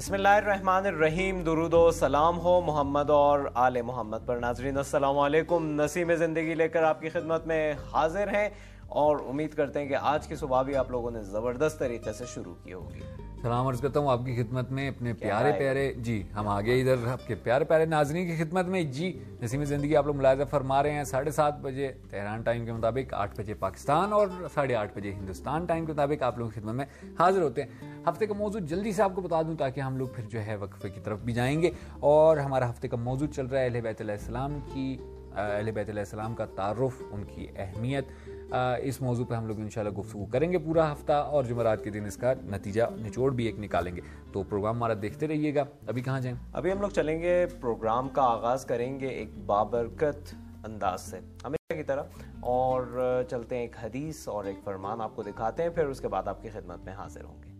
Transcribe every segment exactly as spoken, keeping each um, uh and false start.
بسم اللہ الرحمن الرحیم. درود و سلام ہو محمد اور آل محمد پر. ناظرین السلام علیکم. نسیم زندگی لے کر آپ کی خدمت میں حاضر ہیں اور امید کرتے ہیں کہ آج کی صبح بھی آپ لوگوں نے زبردست طریقے سے شروع کی ہوگی. سلام عرض کرتا ہوں آپ کی خدمت میں اپنے پیارے پیارے جی ہم آگے ادھر آپ کے پیارے پیارے ناظرین کی خدمت میں. جی نسیم زندگی آپ لوگ ملاحظہ فرما رہے ہیں ساڑھے سات بجے تہران ٹائم کے مطابق، آٹھ بجے پاکستان اور ساڑھے آٹھ بجے ہندوستان ٹائم کے مطابق آپ لوگوں کی خدمت میں حاضر ہوتے ہیں. ہفتے کا موضوع جلدی سے آپ کو بتا دوں تاکہ ہم لوگ پھر جو ہے وقفے کی طرف بھی جائیں گے. اور ہمارا ہفتے کا موضوع چل رہا ہے اہل بیت علیہ السلام کی اہل بیت علیہ السلام کا تعارف، ان کی اہمیت. اس موضوع پہ ہم لوگ انشاءاللہ گفتگو کریں گے پورا ہفتہ، اور جمعرات کے دن اس کا نتیجہ نچوڑ بھی ایک نکالیں گے. تو پروگرام ہمارا دیکھتے رہیے گا. ابھی کہاں جائیں؟ ابھی ہم لوگ چلیں گے، پروگرام کا آغاز کریں گے ایک بابرکت انداز سے ہمیشہ کی طرح، اور چلتے ہیں ایک حدیث اور ایک فرمان آپ کو دکھاتے ہیں، پھر اس کے بعد آپ کی خدمت میں حاضر ہوں گے.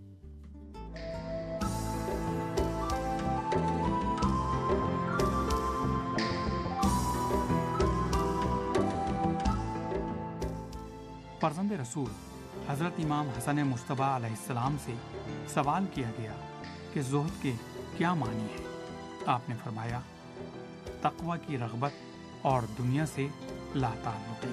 فرزند رسول حضرت امام حسن مجتبیٰ علیہ السلام سے سوال کیا گیا کہ زہد کے کیا معنی ہے. آپ نے فرمایا تقوی کی رغبت اور دنیا سے لا تعلقی.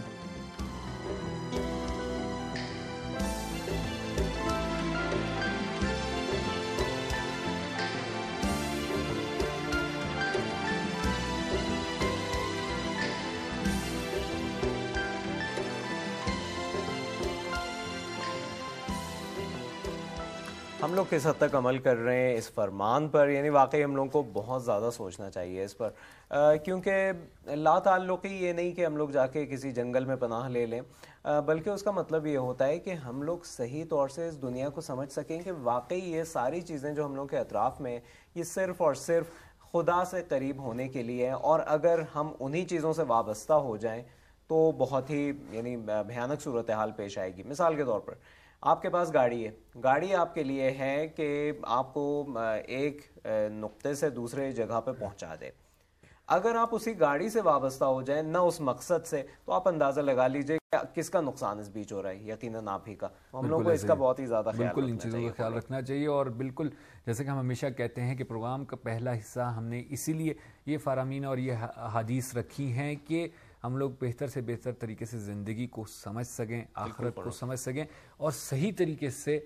ہم لوگ کس حد تک عمل کر رہے ہیں اس فرمان پر؟ یعنی واقعی ہم لوگوں کو بہت زیادہ سوچنا چاہیے اس پر، کیونکہ لا تعلقی یہ نہیں کہ ہم لوگ جا کے کسی جنگل میں پناہ لے لیں، بلکہ اس کا مطلب یہ ہوتا ہے کہ ہم لوگ صحیح طور سے اس دنیا کو سمجھ سکیں کہ واقعی یہ ساری چیزیں جو ہم لوگ کے اطراف میں یہ صرف اور صرف خدا سے قریب ہونے کے لیے ہیں، اور اگر ہم انہی چیزوں سے وابستہ ہو جائیں تو بہت ہی یعنی بھیانک صورتحال پیش آئے گی. مثال کے طور پر آپ کے پاس گاڑی ہے، گاڑی آپ کے لیے ہے کہ آپ کو ایک نقطے سے دوسرے جگہ پہ پہنچا دے. اگر آپ اسی گاڑی سے وابستہ ہو جائیں نہ اس مقصد سے، تو آپ اندازہ لگا لیجئے کہ کس کا نقصان اس بیچ ہو رہا ہے. یقیناً آپ ہی کا. ہم لوگوں کو اس کا بہت ہی زیادہ خیال بالکل ان رکھنا چیزوں چاہیے کا خیال رکھنا چاہیے. اور بالکل جیسے کہ ہم ہمیشہ کہتے ہیں کہ پروگرام کا پہلا حصہ ہم نے اسی لیے یہ فرامین اور یہ حدیث رکھی ہیں کہ ہم لوگ بہتر سے بہتر طریقے سے زندگی کو سمجھ سکیں، آخرت کو سمجھ سکیں، اور صحیح طریقے سے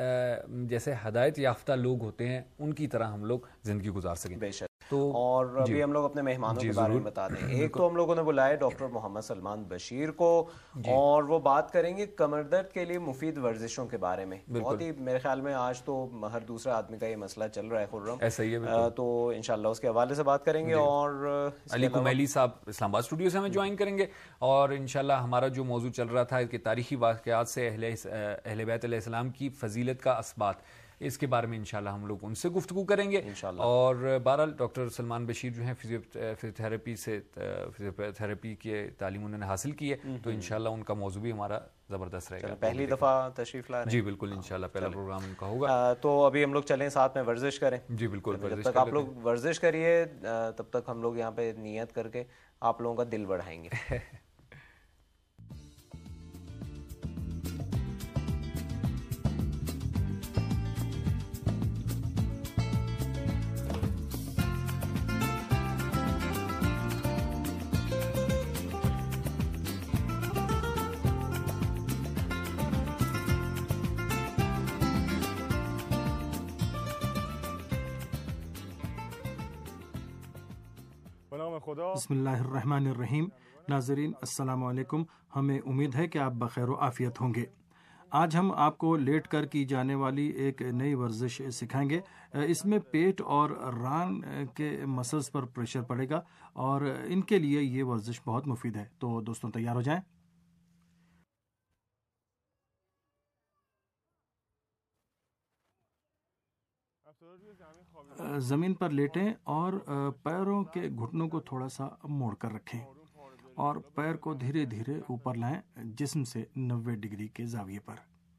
جیسے ہدایت یافتہ لوگ ہوتے ہیں ان کی طرح ہم لوگ زندگی گزار سکیں. بے شک. تو اور ابھی ہم لوگ اپنے مہمانوں کے بارے میں بتا دیں. ایک تو ہم لوگوں نے بلایا ڈاکٹر محمد سلمان بشیر کو، اور وہ بات کریں گے کمر درد کے لیے مفید ورزشوں کے بارے میں. بہت ہی میرے خیال میں آج تو ہر دوسرا آدمی کا یہ مسئلہ چل رہا ہے خرم، ایسا ہی ہے. تو انشاءاللہ اس کے حوالے سے بات کریں گے. اور علی کمیلی صاحب اسلام آباد اسٹوڈیو سے ہمیں جوائن کریں گے، اور انشاءاللہ ہمارا جو موضوع چل رہا تھا کہ تاریخی واقعات سے اہل اہل بیت علیہ السلام کی فضیلت کا اثبات، اس کے بارے میں انشاءاللہ ہم لوگ ان سے گفتگو کریں گے. اور بہرحال ڈاکٹر سلمان بشیر جو ہیں فزیوتھراپی سے فزیوتھراپی کی تعلیم انہوں نے حاصل کی ہے، تو انشاءاللہ ان کا موضوع بھی ہمارا زبردست رہے گا. پہلی دفعہ تشریف لا رہے ہیں؟ جی بالکل، انشاءاللہ پہلا پروگرام ان کا ہوگا. تو ابھی ہم لوگ چلیں ساتھ میں ورزش کریں. جی بالکل. جب تک آپ لوگ ورزش کریے تب تک ہم لوگ یہاں پہ نیت کر کے آپ لوگوں کا دل بڑھائیں گے. بسم اللہ الرحمن الرحیم. ناظرین السلام علیکم. ہمیں امید ہے کہ آپ بخیر و عافیت ہوں گے. آج ہم آپ کو لیٹ کر کی جانے والی ایک نئی ورزش سکھائیں گے. اس میں پیٹ اور ران کے مسلز پر پریشر پڑے گا، اور ان کے لیے یہ ورزش بہت مفید ہے. تو دوستوں تیار ہو جائیں. زمین پر لیٹیں اور پیروں کے گھٹنوں کو تھوڑا سا موڑ کر رکھیں، اور پیر کو دھیرے دھیرے اوپر لائیں جسم سے نوے ڈگری کے زاویے پر،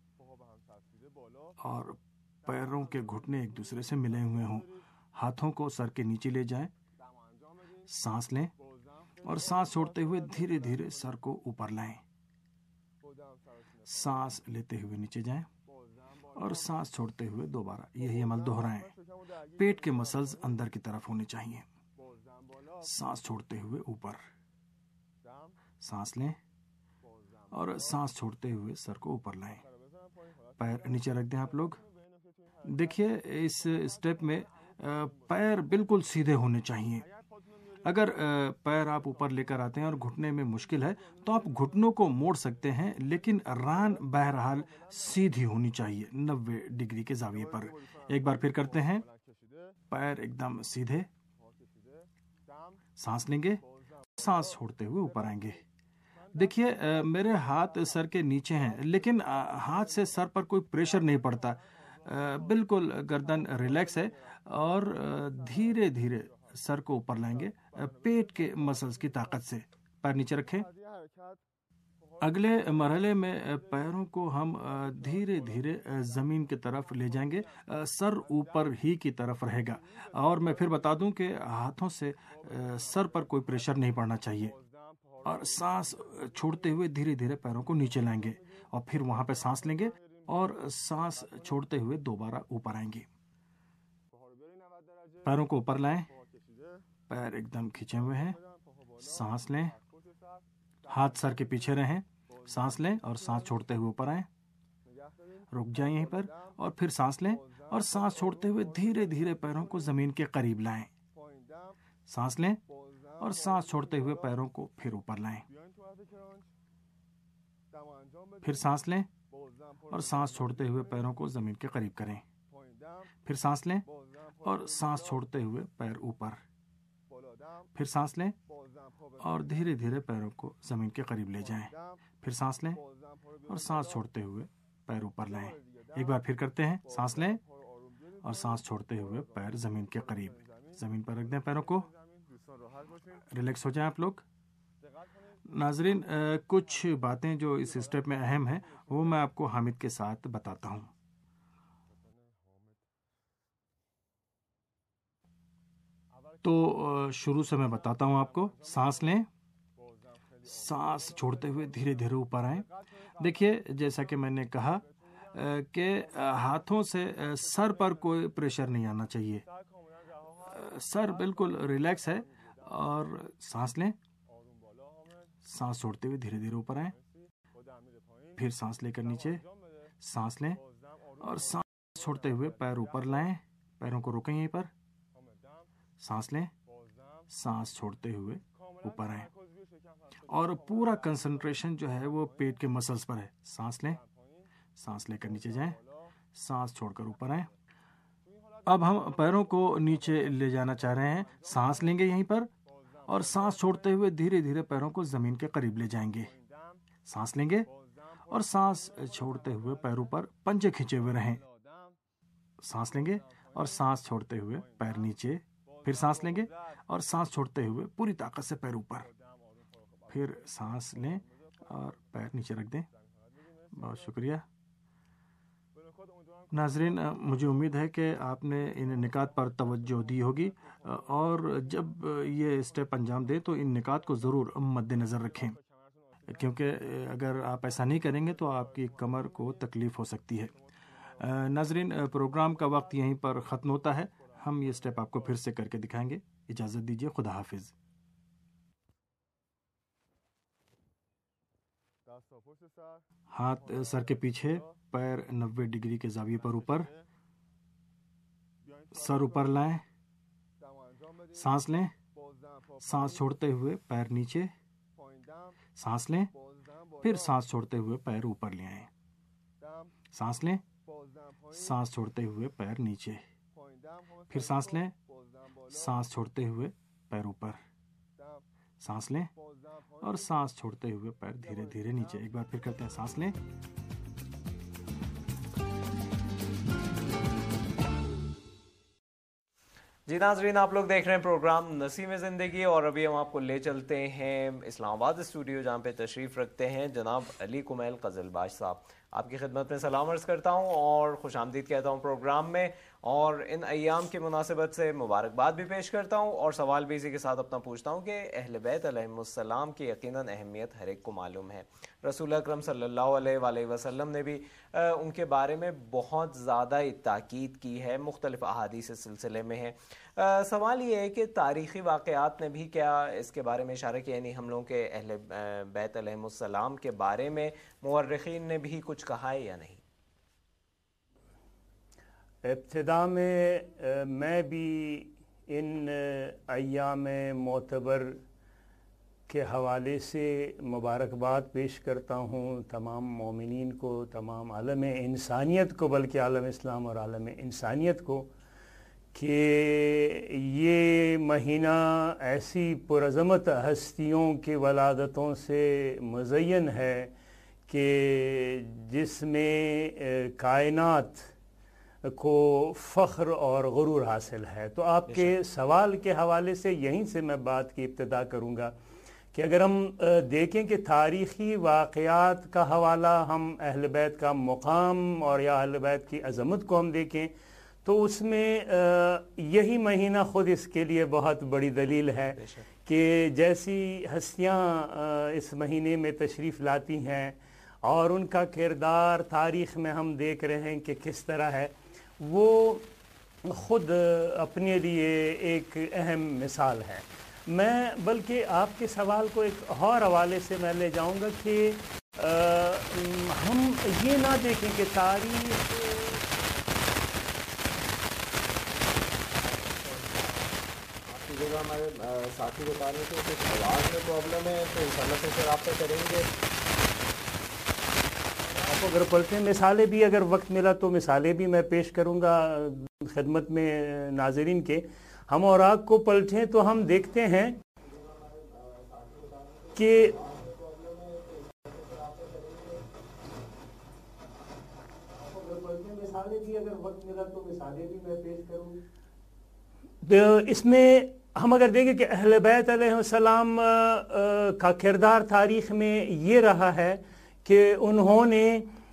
اور پیروں کے گھٹنے ایک دوسرے سے ملے ہوئے ہوں. ہاتھوں کو سر کے نیچے لے جائیں، سانس لیں، اور سانس چھوڑتے ہوئے دھیرے دھیرے سر کو اوپر لائیں. سانس لیتے ہوئے نیچے جائیں اور سانس چھوڑتے ہوئے دوبارہ یہی عمل دہرائیں. پیٹ کے مسلز اندر کی طرف ہونے چاہیے. سانس چھوڑتے ہوئے اوپر، سانس لیں اور سانس چھوڑتے ہوئے سر کو اوپر لائیں. پیر نیچے رکھ دیں آپ لوگ. دیکھیے اس اسٹیپ میں پیر بالکل سیدھے ہونے چاہیے. اگر پیر آپ اوپر لے کر آتے ہیں اور گھٹنے میں مشکل ہے تو آپ گھٹنوں کو موڑ سکتے ہیں، لیکن ران بہرحال سیدھی ہونی چاہیے نوے ڈگری کے زاویے پر. ایک بار پھر کرتے ہیں. پیر ایک دم سیدھے، سانس لیں گے، سانس چھوڑتے ہوئے اوپر آئیں گے. دیکھیے میرے ہاتھ سر کے نیچے ہیں، لیکن ہاتھ سے سر پر کوئی پریشر نہیں پڑتا. بالکل گردن ریلیکس ہے اور دھیرے دھیرے سر کو اوپر لائیں گے پیٹ کے مسلز کی طاقت سے. پیر نیچے رکھیں. اگلے مرحلے میں پیروں کو ہم دھیرے دھیرے زمین کی طرف لے جائیں گے. سر اوپر ہی کی طرف رہے گا. اور میں پھر بتا دوں کہ ہاتھوں سے سر پر کوئی پریشر نہیں پڑنا چاہیے. اور سانس چھوڑتے ہوئے دھیرے دھیرے پیروں کو نیچے لائیں گے اور پھر وہاں پہ سانس لیں گے اور سانس چھوڑتے ہوئے دوبارہ اوپر آئیں گے. پیروں کو اوپر لائیں. پیر ایک دم کھینچے ہوئے ہیں. سانس لیں. ہاتھ سر کے پیچھے رہیں. سانس لیں اور سانس چھوڑتے ہوئے اوپر آئیں. رک جائیں یہیں پر اور پھر سانس لیں اور سانس چھوڑتے ہوئے دھیرے دھیرے پیروں کو زمین کے قریب لائیں. سانس لیں اور سانس چھوڑتے ہوئے پیروں کو پھر اوپر لائیں. پھر سانس لیں اور سانس چھوڑتے ہوئے پیروں کو زمین کے قریب کریں. پھر سانس لیں اور سانس چھوڑتے ہوئے پیر اوپر. پھر سانس لیں اور دھیرے دھیرے پیروں کو زمین کے قریب لے جائیں. پھر سانس لیں اور سانس چھوڑتے ہوئے پیر اوپر لائیں. ایک بار پھر کرتے ہیں. سانس لیں اور سانس چھوڑتے ہوئے پیر زمین کے قریب. زمین پر رکھ دیں پیروں کو. ریلیکس ہو جائیں آپ لوگ. ناظرین کچھ باتیں جو اس اسٹیپ میں اہم ہیں وہ میں آپ کو حامد کے ساتھ بتاتا ہوں. تو شروع سے میں بتاتا ہوں آپ کو. سانس لیں. سانس چھوڑتے ہوئے دھیرے دھیرے اوپر آئیں. دیکھیے جیسا کہ میں نے کہا کہ ہاتھوں سے سر پر کوئی پریشر نہیں آنا چاہیے. سر بالکل ریلیکس ہے. اور سانس لیں. سانس چھوڑتے ہوئے دھیرے دھیرے اوپر آئیں. پھر سانس لے کر نیچے. سانس لیں اور سانس چھوڑتے ہوئے پیر اوپر لائیں. پیروں کو روکیں یہیں پر. سانس لیں. سانس چھوڑتے ہوئے اوپر آئیں. اور پورا کنسنٹریشن جو ہے وہ پیٹ کے مسلز پر ہے. سانس لیں. سانس لے کر نیچے جائیں. سانس چھوڑ کر اوپر آئیں. اب ہم پیروں کو نیچے لے جانا چاہ رہے ہیں. سانس لیں گے یہیں پر اور سانس چھوڑتے ہوئے دھیرے دھیرے پیروں کو زمین کے قریب لے جائیں گے. سانس لیں گے اور سانس چھوڑتے ہوئے پیروں پر پنجے کھینچے ہوئے رہیں. سانس لیں گے اور سانس چھوڑتے ہوئے پیر نیچے. پھر سانس لیں گے اور سانس چھوڑتے ہوئے پوری طاقت سے پیر اوپر. پھر سانس لیں اور پیر نیچے رکھ دیں. بہت شکریہ. ناظرین مجھے امید ہے کہ آپ نے ان نکات پر توجہ دی ہوگی اور جب یہ اسٹیپ انجام دیں تو ان نکات کو ضرور مد نظر رکھیں، کیونکہ اگر آپ ایسا نہیں کریں گے تو آپ کی کمر کو تکلیف ہو سکتی ہے. ناظرین پروگرام کا وقت یہیں پر ختم ہوتا ہے. ہم یہ اسٹیپ آپ کو پھر سے کر کے دکھائیں گے. اجازت دیجیے. خدا حافظ. ہاتھ سر کے پیچھے. پیر نوے ڈگری کے زاویے پر اوپر. سر اوپر لائیں. سانس لیں. سانس چھوڑتے ہوئے پیر نیچے. سانس لیں. پھر سانس چھوڑتے ہوئے پیر اوپر لے آئیں. سانس لیں. سانس چھوڑتے ہوئے پیر نیچے. پھر سانس لیں. سانس چھوڑتے ہوئے پیر اوپر. سانس لیں اور سانس چھوڑتے ہوئے پیر دھیرے دھیرے نیچے. ایک بار پھر کرتے ہیں. سانس لیں. جی ناظرین آپ لوگ دیکھ رہے ہیں پروگرام نسیم زندگی اور ابھی ہم آپ کو لے چلتے ہیں اسلام آباد اسٹوڈیو جہاں پہ تشریف رکھتے ہیں جناب علی کمیل قزلباش صاحب. آپ کی خدمت میں سلام عرض کرتا ہوں اور خوش آمدید کہتا ہوں پروگرام میں. اور ان ایام کی مناسبت سے مبارکباد بھی پیش کرتا ہوں اور سوال بھی اسی کے ساتھ اپنا پوچھتا ہوں کہ اہل بیت علیہم السلام کی یقیناً اہمیت ہر ایک کو معلوم ہے. رسول اکرم صلی اللہ علیہ وآلہ وسلم نے بھی ان کے بارے میں بہت زیادہ تاکید کی ہے، مختلف احادیث اس سلسلے میں ہے. سوال یہ ہے کہ تاریخی واقعات نے بھی کیا اس کے بارے میں اشارہ کیا، یعنی ہم لوگوں کے اہل بیت علیہم السلام کے بارے میں مورخین نے بھی کچھ کہا ہے یا نہیں؟ ابتدا میں میں بھی ان ایام معتبر کے حوالے سے مبارکباد پیش کرتا ہوں تمام مومنین کو، تمام عالم انسانیت کو، بلکہ عالم اسلام اور عالم انسانیت کو، کہ یہ مہینہ ایسی پرعظمت ہستیوں کی ولادتوں سے مزین ہے کہ جس میں کائنات کو فخر اور غرور حاصل ہے. تو آپ کے سوال کے حوالے سے یہیں سے میں بات کی ابتدا کروں گا کہ اگر ہم دیکھیں کہ تاریخی واقعات کا حوالہ ہم اہل بیت کا مقام اور یا اہل بیت کی عظمت کو ہم دیکھیں تو اس میں یہی مہینہ خود اس کے لیے بہت بڑی دلیل ہے کہ جیسی ہستیاں اس مہینے میں تشریف لاتی ہیں اور ان کا کردار تاریخ میں ہم دیکھ رہے ہیں کہ کس طرح ہے، وہ خود اپنے لیے ایک اہم مثال ہے. میں بلکہ آپ کے سوال کو ایک اور حوالے سے میں لے جاؤں گا کہ ہم یہ نہ دیکھیں کہ تاریخ جگہ ہمارے ساتھی بتا رہے تھے کہ آواز میں پرابلم ہے تو انشاءاللہ سے پھر رابطہ کریں گے. آپ اگر پڑھتے ہیں مثالیں بھی اگر وقت ملا تو مثالیں بھی میں پیش کروں گا خدمت میں ناظرین کے. ہم اوراق کو پلٹیں تو ہم دیکھتے ہیں کہ مثالیں بھی اگر وقت ملا تو مثالیں بھی میں پیش کروں گا. اس میں ہم اگر دیکھیں کہ اہل بیت علیہ السلام کا کردار تاریخ میں یہ رہا ہے کہ انہوں نے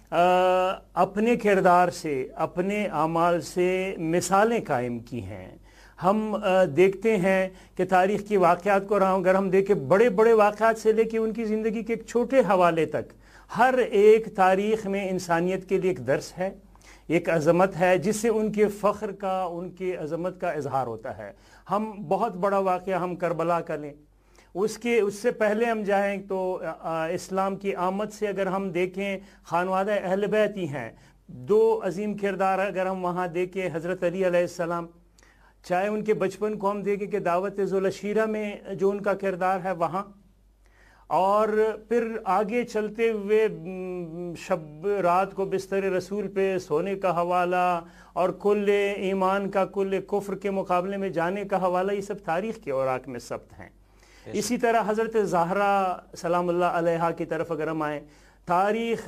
اپنے کردار سے، اپنے اعمال سے مثالیں قائم کی ہیں. ہم دیکھتے ہیں کہ تاریخ کی واقعات کو اگر ہم دیکھیں بڑے بڑے واقعات سے لے کے ان کی زندگی کے ایک چھوٹے حوالے تک ہر ایک تاریخ میں انسانیت کے لیے ایک درس ہے، ایک عظمت ہے جس سے ان کے فخر کا، ان کی عظمت کا اظہار ہوتا ہے. ہم بہت بڑا واقعہ ہم کربلا کا لیں، اس کے اس سے پہلے ہم جائیں تو اسلام کی آمد سے اگر ہم دیکھیں خانوادہ اہل بیت ہی ہیں. دو عظیم کردار اگر ہم وہاں دیکھیں حضرت علی علیہ السلام، چاہے ان کے بچپن کو ہم دیکھیں کہ دعوت ذوالعشیرہ میں جو ان کا کردار ہے وہاں، اور پھر آگے چلتے ہوئے شب رات کو بستر رسول پہ سونے کا حوالہ اور کل ایمان کا کل کفر کے مقابلے میں جانے کا حوالہ، یہ سب تاریخ کے اوراق میں ثبت ہیں. اسی طرح حضرت زہرا سلام اللہ علیہا کی طرف اگر ہم آئیں، تاریخ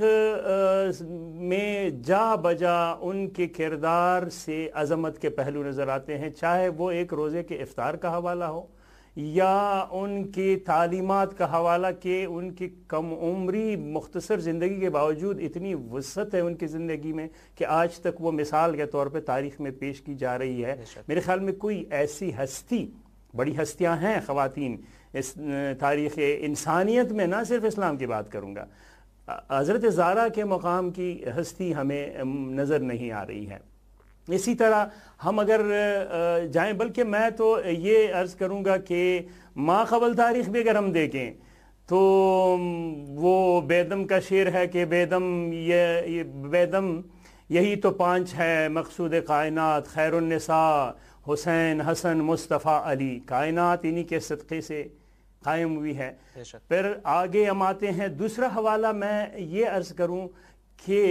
میں جا بجا ان کے کردار سے عظمت کے پہلو نظر آتے ہیں، چاہے وہ ایک روزے کے افطار کا حوالہ ہو یا ان کی تعلیمات کا حوالہ کہ ان کی کم عمری مختصر زندگی کے باوجود اتنی وسعت ہے ان کی زندگی میں کہ آج تک وہ مثال کے طور پہ تاریخ میں پیش کی جا رہی ہے. میرے خیال میں کوئی ایسی ہستی، بڑی ہستیاں ہیں خواتین اس تاریخ انسانیت میں، نہ صرف اسلام کی بات کروں گا، حضرت زہرا کے مقام کی ہستی ہمیں نظر نہیں آ رہی ہے. اسی طرح ہم اگر جائیں، بلکہ میں تو یہ عرض کروں گا کہ ما قبل تاریخ بھی اگر ہم دیکھیں تو وہ بیدم کا شعر ہے کہ بیدم یہ بیدم یہی تو پانچ ہے مقصود کائنات، خیر النساء حسین حسن مصطفیٰ علی، کائنات انہی کے صدقے سے قائم ہوئی ہے. پھر آگے ہم آتے ہیں، دوسرا حوالہ میں یہ عرض کروں کہ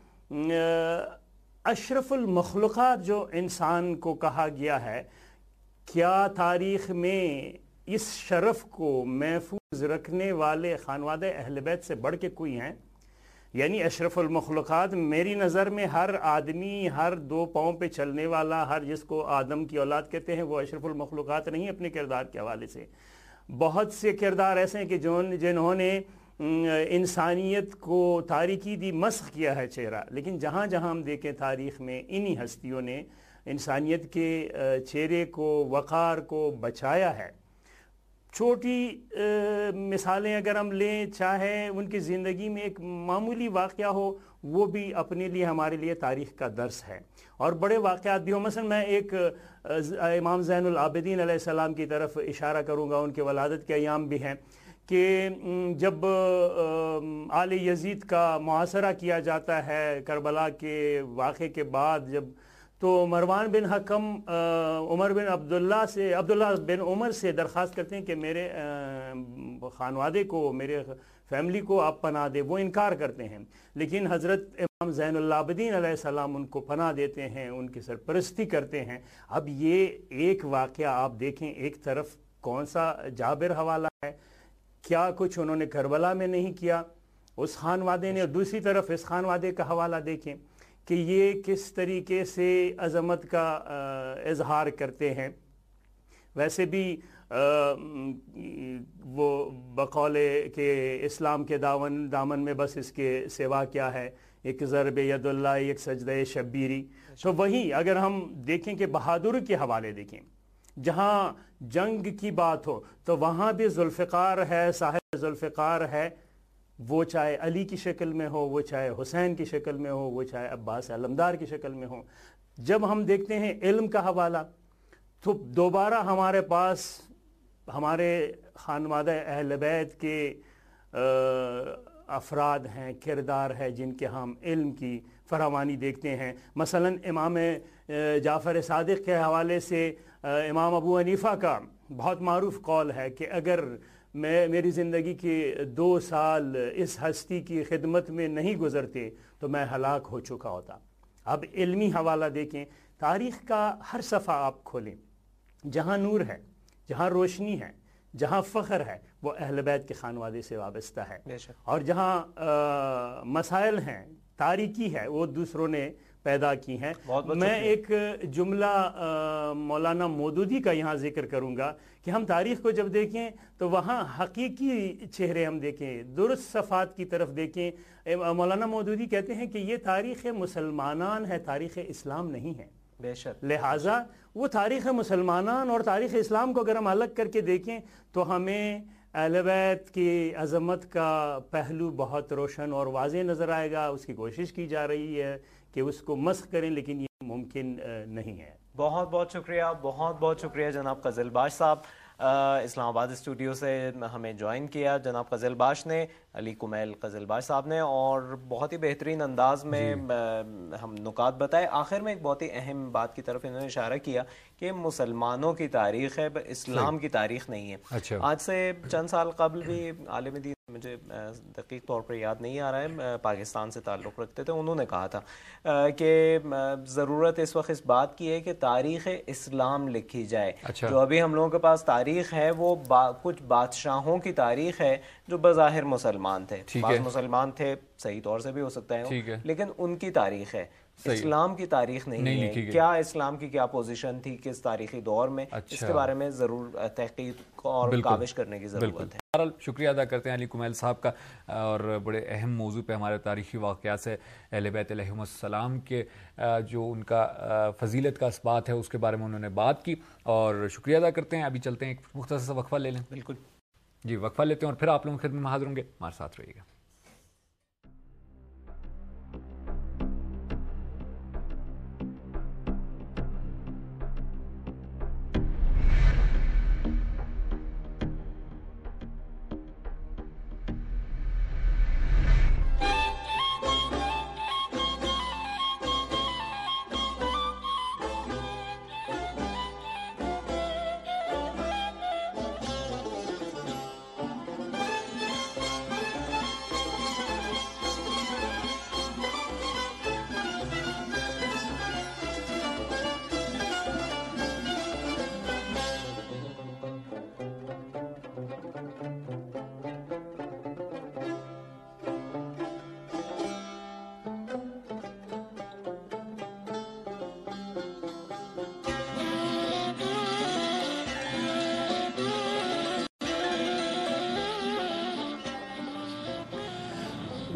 اشرف المخلوقات جو انسان کو کہا گیا ہے، کیا تاریخ میں اس شرف کو محفوظ رکھنے والے خانوادہ اہل بیت سے بڑھ کے کوئی ہیں؟ یعنی اشرف المخلوقات میری نظر میں ہر آدمی، ہر دو پاؤں پہ چلنے والا، ہر جس کو آدم کی اولاد کہتے ہیں، وہ اشرف المخلوقات نہیں اپنے کردار کے حوالے سے. بہت سے کردار ایسے ہیں کہ جنہوں نے انسانیت کو تاریکی دی مسخ کیا ہے چہرہ، لیکن جہاں جہاں ہم دیکھیں تاریخ میں انہی ہستیوں نے انسانیت کے چہرے کو، وقار کو بچایا ہے. چھوٹی مثالیں اگر ہم لیں، چاہے ان کی زندگی میں ایک معمولی واقعہ ہو، وہ بھی اپنے لیے ہمارے لیے تاریخ کا درس ہے. اور بڑے واقعات بھی ہوں. مثلا میں ایک امام زین العابدین علیہ السلام کی طرف اشارہ کروں گا. ان کے ولادت کے ایام بھی ہیں کہ جب آل یزید کا محاصرہ کیا جاتا ہے کربلا کے واقعے کے بعد، جب تو مروان بن حکم عمر بن عبداللہ سے عبداللہ بن عمر سے درخواست کرتے ہیں کہ میرے خانوادے کو، میرے فیملی کو آپ پناہ دیں. وہ انکار کرتے ہیں، لیکن حضرت امام زین العابدین علیہ السلام ان کو پناہ دیتے ہیں، ان کی سرپرستی کرتے ہیں. اب یہ ایک واقعہ آپ دیکھیں، ایک طرف کون سا جابر حوالہ ہے، کیا کچھ انہوں نے کربلا میں نہیں کیا اس خانوادے نے، اور دوسری طرف اس خانوادے کا حوالہ دیکھیں کہ یہ کس طریقے سے عظمت کا اظہار کرتے ہیں. ویسے بھی وہ بقول کہ اسلام کے دامن دامن میں بس اس کے سوا کیا ہے، ایک ضرب ید اللہ، ایک سجدہ شبیری. تو وہیں اگر ہم دیکھیں کہ بہادر کے حوالے دیکھیں، جہاں جنگ کی بات ہو تو وہاں بھی ذوالفقار ہے، صاحب ذوالفقار ہے. وہ چاہے علی کی شکل میں ہو، وہ چاہے حسین کی شکل میں ہو، وہ چاہے عباس علمدار کی شکل میں ہو. جب ہم دیکھتے ہیں علم کا حوالہ، تو دوبارہ ہمارے پاس ہمارے خانوادہ اہل بیت کے افراد ہیں، کردار ہے، جن کے ہم علم کی فراوانی دیکھتے ہیں. مثلا امام جعفر صادق کے حوالے سے امام ابو حنیفہ کا بہت معروف قول ہے کہ اگر میں میری زندگی کے دو سال اس ہستی کی خدمت میں نہیں گزرتے تو میں ہلاک ہو چکا ہوتا. اب علمی حوالہ دیکھیں، تاریخ کا ہر صفحہ آپ کھولیں، جہاں نور ہے، جہاں روشنی ہے، جہاں فخر ہے، وہ اہل بیت کے خانوادے سے وابستہ ہے. اور جہاں مسائل ہیں، تاریکی ہے، وہ دوسروں نے پیدا کی ہیں. میں ایک جملہ مولانا مودودی کا یہاں ذکر کروں گا کہ ہم تاریخ کو جب دیکھیں تو وہاں حقیقی چہرے ہم دیکھیں، درست صفات کی طرف دیکھیں. مولانا مودودی کہتے ہیں کہ یہ تاریخ مسلمانان ہے، تاریخ اسلام نہیں ہے. بے شک. لہٰذا وہ تاریخ مسلمانان اور تاریخ اسلام کو اگر ہم الگ کر کے دیکھیں تو ہمیں اہل بیت کی عظمت کا پہلو بہت روشن اور واضح نظر آئے گا. اس کی کوشش کی جا رہی ہے کہ اس کو مسخ کریں، لیکن یہ ممکن نہیں ہے. بہت بہت شکریہ، بہت بہت شکریہ جناب قزلباش صاحب. اسلام آباد اسٹوڈیو سے ہمیں جوائن کیا جناب قزلباش نے، علی کمیل قزلباش صاحب نے، اور بہت ہی بہترین انداز میں ہم نکات بتائے. آخر میں ایک بہت ہی اہم بات کی طرف انہوں نے اشارہ کیا کہ مسلمانوں کی تاریخ ہے، اسلام کی تاریخ نہیں ہے. آج سے چند سال قبل بھی عالم دین، مجھے دقیق طور پر یاد نہیں آ رہا ہے، پاکستان سے تعلق رکھتے تھے، انہوں نے کہا تھا کہ ضرورت اس وقت اس بات کی ہے کہ تاریخ اسلام لکھی جائے. جو ابھی ہم لوگوں کے پاس تاریخ ہے وہ با کچھ بادشاہوں کی تاریخ ہے جو بظاہر مسلمان تھے، بعض مسلمان تھے، صحیح طور سے بھی ہو سکتا ہے، لیکن ان کی تاریخ ہے، اسلام کی تاریخ نہیں ہے. کیا اسلام کی کیا پوزیشن تھی کس تاریخی دور میں، اس کے بارے میں ضرور تحقیق اور کاوش کرنے کی ضرورت ہے. شکریہ ادا کرتے ہیں علی کمیل صاحب کا، اور بڑے اہم موضوع پہ ہمارے تاریخی واقعات سے اہل بیت علیہم السلام کے جو ان کا فضیلت کا اثبات ہے اس کے بارے میں انہوں نے بات کی، اور شکریہ ادا کرتے ہیں. ابھی چلتے ہیں، ایک مختصر سا وقفہ لے لیں. بالکل جی، وقفہ لیتے ہیں اور پھر آپ لوگوں کی خدمت میں حاضر ہوں گے. ہمارے ساتھ رہیے گا.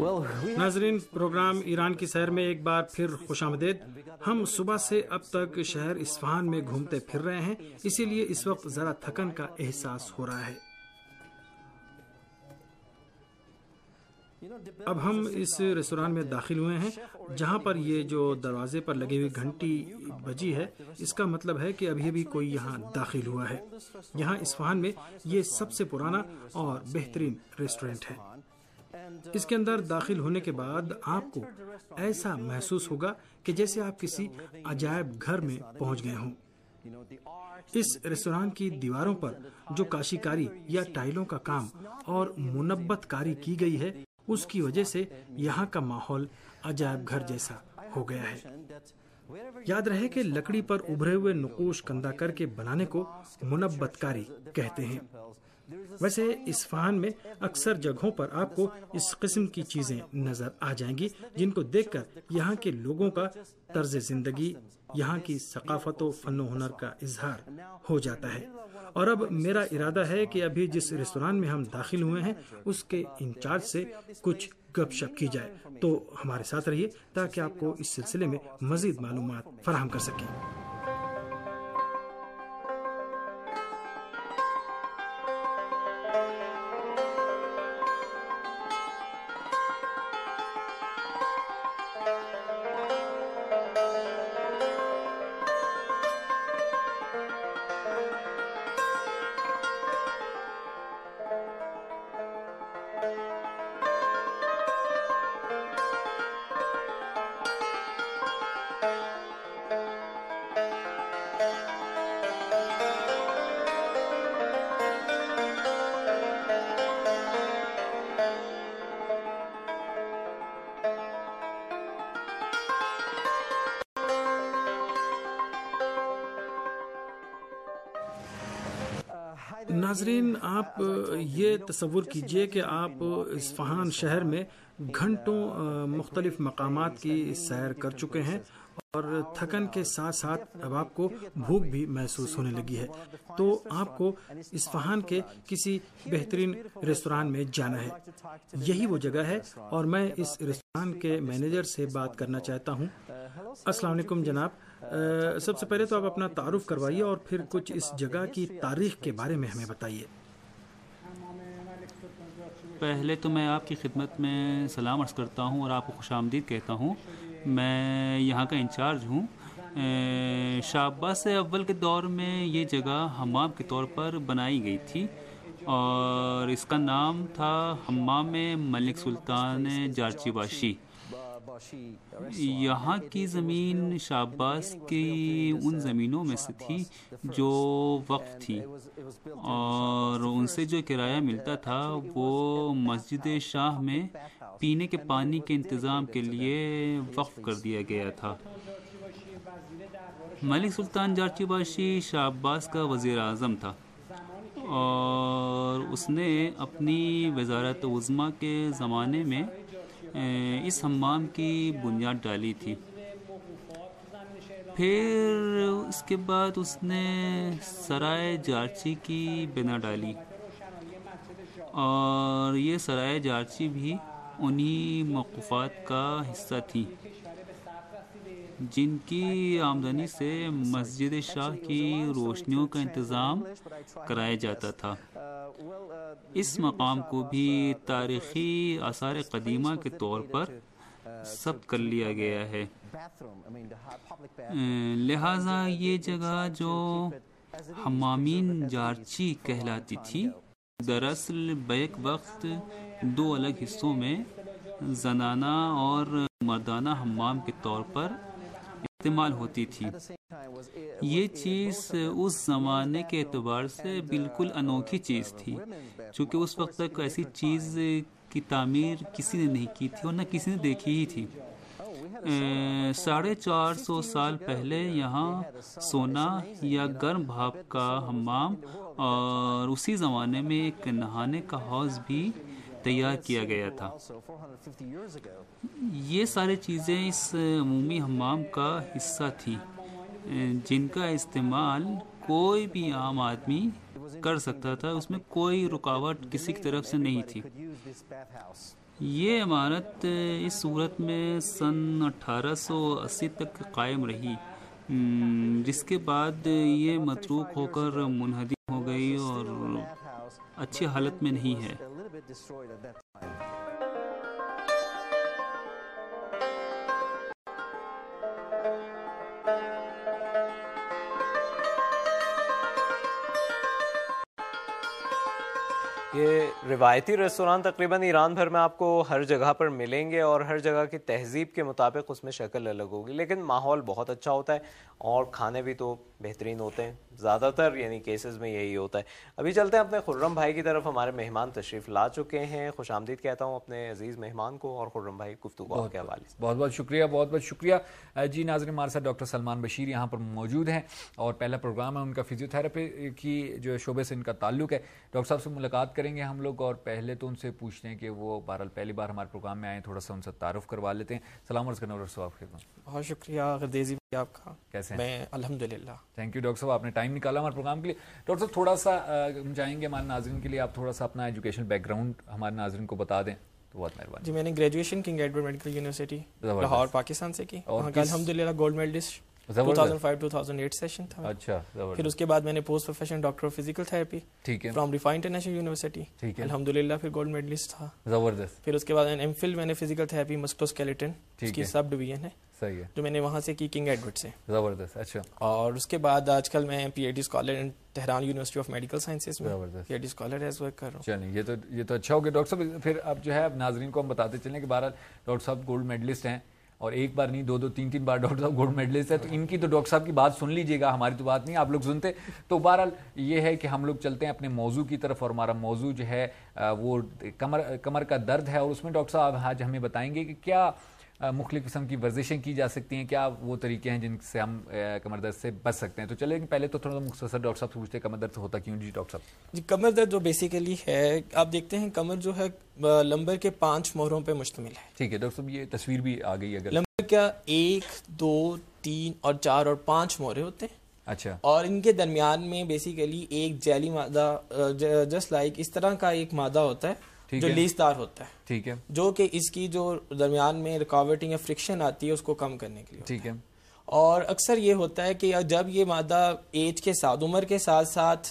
ناظرین، پروگرام ایران کی سیر میں ایک بار پھر خوش آمدید۔ ہم صبح سے اب تک شہر اصفہان میں گھومتے پھر رہے ہیں، اسی لیے اس وقت ذرا تھکن کا احساس ہو رہا ہے۔ اب ہم اس ریستوران میں داخل ہوئے ہیں جہاں پر یہ جو دروازے پر لگی ہوئی گھنٹی بجی ہے، اس کا مطلب ہے کہ ابھی ابھی کوئی یہاں داخل ہوا ہے۔ یہاں اصفہان میں یہ سب سے پرانا اور بہترین ریسٹورینٹ ہے۔ اس کے اندر داخل ہونے کے بعد آپ کو ایسا محسوس ہوگا کہ جیسے آپ کسی عجائب گھر میں پہنچ گئے ہوں۔ اس ریستوران کی دیواروں پر جو کاشی کاری یا ٹائلوں کا کام اور منبت کاری کی گئی ہے، اس کی وجہ سے یہاں کا ماحول عجائب گھر جیسا ہو گیا ہے۔ یاد رہے کہ لکڑی پر ابھرے ہوئے نقوش کندہ کر کے بنانے کو منبت کاری کہتے ہیں۔ ویسے اصفہان میں اکثر جگہوں پر آپ کو اس قسم کی چیزیں نظر آ جائیں گی جن کو دیکھ کر یہاں کے لوگوں کا طرز زندگی، یہاں کی ثقافت و فن و ہنر کا اظہار ہو جاتا ہے۔ اور اب میرا ارادہ ہے کہ ابھی جس ریستوران میں ہم داخل ہوئے ہیں اس کے انچارج سے کچھ گپ شپ کی جائے، تو ہمارے ساتھ رہیے تاکہ آپ کو اس سلسلے میں مزید معلومات فراہم کر سکیں۔ ناظرین، آپ یہ تصور کیجئے کہ آپ اصفہان شہر میں گھنٹوں مختلف مقامات کی سیر کر چکے ہیں اور تھکن کے ساتھ ساتھ اب آپ کو بھوک بھی محسوس ہونے لگی ہے، تو آپ کو اصفہان کے کسی بہترین ریستوران میں جانا ہے۔ یہی وہ جگہ ہے اور میں اس ریستوران کے مینیجر سے بات کرنا چاہتا ہوں۔ السلام علیکم جناب، سب سے پہلے تو آپ اپنا تعارف کروائیے اور پھر کچھ اس جگہ کی تاریخ کے بارے میں ہمیں بتائیے۔ پہلے تو میں آپ کی خدمت میں سلام عرض کرتا ہوں اور آپ کو خوش آمدید کہتا ہوں۔ میں یہاں کا انچارج ہوں۔ شاہ عباس اول کے دور میں یہ جگہ حمام کے طور پر بنائی گئی تھی اور اس کا نام تھا حمام ملک سلطان جارچی باشی۔ یہاں کی زمین شاہ عباس کی ان زمینوں میں سے تھی جو وقف تھی اور ان سے جو کرایہ ملتا تھا وہ مسجد شاہ میں پینے کے پانی کے انتظام کے لیے وقف کر دیا گیا تھا۔ ملک سلطان جارچی باشی شاہ عباس کا وزیر اعظم تھا اور اس نے اپنی وزارت عظمیٰ کے زمانے میں اس حمام کی بنیاد ڈالی تھی۔ پھر اس کے بعد اس نے سرائے جارچی کی بنا ڈالی اور یہ سرائے جارچی بھی انہی موقفات کا حصہ تھی جن کی آمدنی سے مسجد شاہ کی روشنیوں کا انتظام کرایا جاتا تھا۔ اس مقام کو بھی تاریخی آثار قدیمہ کے طور پر ضبط کر لیا گیا ہے، لہذا یہ جگہ جو حمامین جارچی کہلاتی تھی دراصل بیک وقت دو الگ حصوں میں زنانہ اور مردانہ حمام کے طور پر استعمال ہوتی تھی۔ یہ چیز اس زمانے کے اعتبار سے بالکل انوکھی چیز تھی، چونکہ اس وقت تک ایسی چیز کی تعمیر کسی نے نہیں کی تھی اور نہ کسی نے دیکھی ہی تھی۔ ساڑھے چار سو سال پہلے یہاں سونا یا گرم بھاپ کا حمام اور اسی زمانے میں ایک نہانے کا حوض بھی تیار کیا گیا تھا۔ یہ ساری چیزیں اس عمومی حمام کا حصہ تھیں جن کا استعمال کوئی بھی عام آدمی کر سکتا تھا، اس میں کوئی رکاوٹ کسی کی طرف سے نہیں تھی۔ یہ عمارت اس صورت میں سن اٹھارہ سو اسی تک قائم رہی، جس کے بعد یہ متروک ہو کر منہدم ہو گئی اور اچھی حالت میں نہیں ہے۔ یہ روایتی ریستوران تقریباً ایران بھر میں آپ کو ہر جگہ پر ملیں گے اور ہر جگہ کی تہذیب کے مطابق اس میں شکل الگ ہوگی، لیکن ماحول بہت اچھا ہوتا ہے اور کھانے بھی تو بہترین ہوتے ہیں، زیادہ تر یعنی کیسز میں یہی ہوتا ہے۔ ابھی چلتے ہیں اپنے خرم بھائی کی طرف، ہمارے مہمان تشریف لا چکے ہیں۔ خوش آمدید کہتا ہوں اپنے عزیز مہمان کو، اور خرم بھائی گفتگو کے حوالے سے بہت بہت شکریہ، بہت بہت شکریہ جی۔ ناظرین، ہمارے ساتھ ڈاکٹر سلمان بشیر یہاں پر موجود ہیں اور پہلا پروگرام ہے ان کا فزیو تھراپی کی جو شعبے سے ان کا تعلق ہے۔ ڈاکٹر صاحب سے ملاقات کریں گے ہم لوگ، اور پہلے تو ان سے پوچھتے ہیں کہ وہ بہرحال پہلی بار ہمارے پروگرام میں آئے، تھوڑا سا ان سے تعارف کروا لیتے ہیں۔ سلام عرض کرنا ڈاکٹر صاحب۔ بہت شکریہ غدیزی بھائی آپ کا، کیسے ہیں؟ میں الحمدللہ۔ تھینک یو ڈاکٹر صاحب، آپ نے ٹائم نکالا ہمارے پروگرام کے لیے۔ ڈاکٹر صاحب تھوڑا سا ہم چاہیں گے ہمارے ناظرین کے لیے آپ تھوڑا سا اپنا ایجوکیشن بیک گراؤنڈ ہمارے ناظرین کو بتا دیں تو بہت مہربانی۔ جی، میں نے graduation King Edward medical university Lahore Pakistan سے کی، وہاں کا الحمدللہ گولڈ میڈلسٹ دو ہزار پانچ دو ہزار آٹھ سیشن تھا۔ اچھا، پھر اس کے بعد میں نے post profession doctor of physical therapy from Riphah international university, الحمدللہ پھر گولڈ میڈلسٹ تھا۔ زبردست۔ پھر اس کے بعد ایم فل میں نے فزیکل تھراپی مسکولوسکیلیٹن، اس کی سب ڈویژن ہے، صحیح ہے، جو میں نے وہاں سے کی کنگ ایڈورڈ سے۔ زبردست، اچھا۔ اور اس کے بعد آج کل میں P H D scholar in Tehran university of medical sciences میں P H D scholar as work کر رہا ہوں۔ چلیں، یہ تو یہ تو اچھا ہو گیا ڈاکٹر صاحب۔ پھر اب جو ہے اب ناظرین کو ہم بتاتے چلیں کہ بہرحال ڈاکٹر صاحب گولڈ میڈلسٹ ہیں اور ایک بار نہیں دو دو تین تین بار ڈاکٹر صاحب گولڈ میڈلسٹ ہے، تو ان کی تو ڈاکٹر صاحب کی بات سن لیجیے گا، ہماری تو بات نہیں آپ لوگ سنتے۔ تو بہرحال یہ ہے کہ ہم لوگ چلتے ہیں اپنے موضوع کی طرف، اور ہمارا موضوع جو ہے وہ کمر کمر کا درد ہے، اور اس میں ڈاکٹر صاحب آج ہمیں بتائیں گے کہ کیا مختلف قسم کی ورزشیں کی جا سکتی ہیں، کیا وہ طریقے ہیں جن سے ہم کمر درد سے بچ سکتے ہیں۔ تو چلیں پہلے تو تھوڑا مختصر ڈاکٹر صاحب سے پوچھتے ہیں کمر درد ہوتا کیوں جی ڈاکٹر صاحب؟ جی، کمر درد جو بیسیکلی ہے، آپ دیکھتے ہیں کمر جو ہے لمبر کے پانچ موہروں پہ مشتمل ہے۔ ٹھیک ہے ڈاکٹر صاحب، یہ تصویر بھی آ گئی اگر۔ لمبر کا ایک، دو، تین اور چار اور پانچ موہرے ہوتے ہیں۔ اچھا۔ اور ان کے درمیان میں بیسیکلی ایک جیلی مادہ، جسٹ لائک اس طرح کا ایک مادہ ہوتا ہے جو لیسدار ہوتا ہے، ٹھیک ہے، جو کہ اس کی جو درمیان میں رکاوٹنگ یا فرکشن آتی ہے اس کو کم کرنے کے لیے، ٹھیک ہے۔ اور اکثر یہ ہوتا ہے کہ جب یہ مادہ ایج کے ساتھ، عمر کے ساتھ ساتھ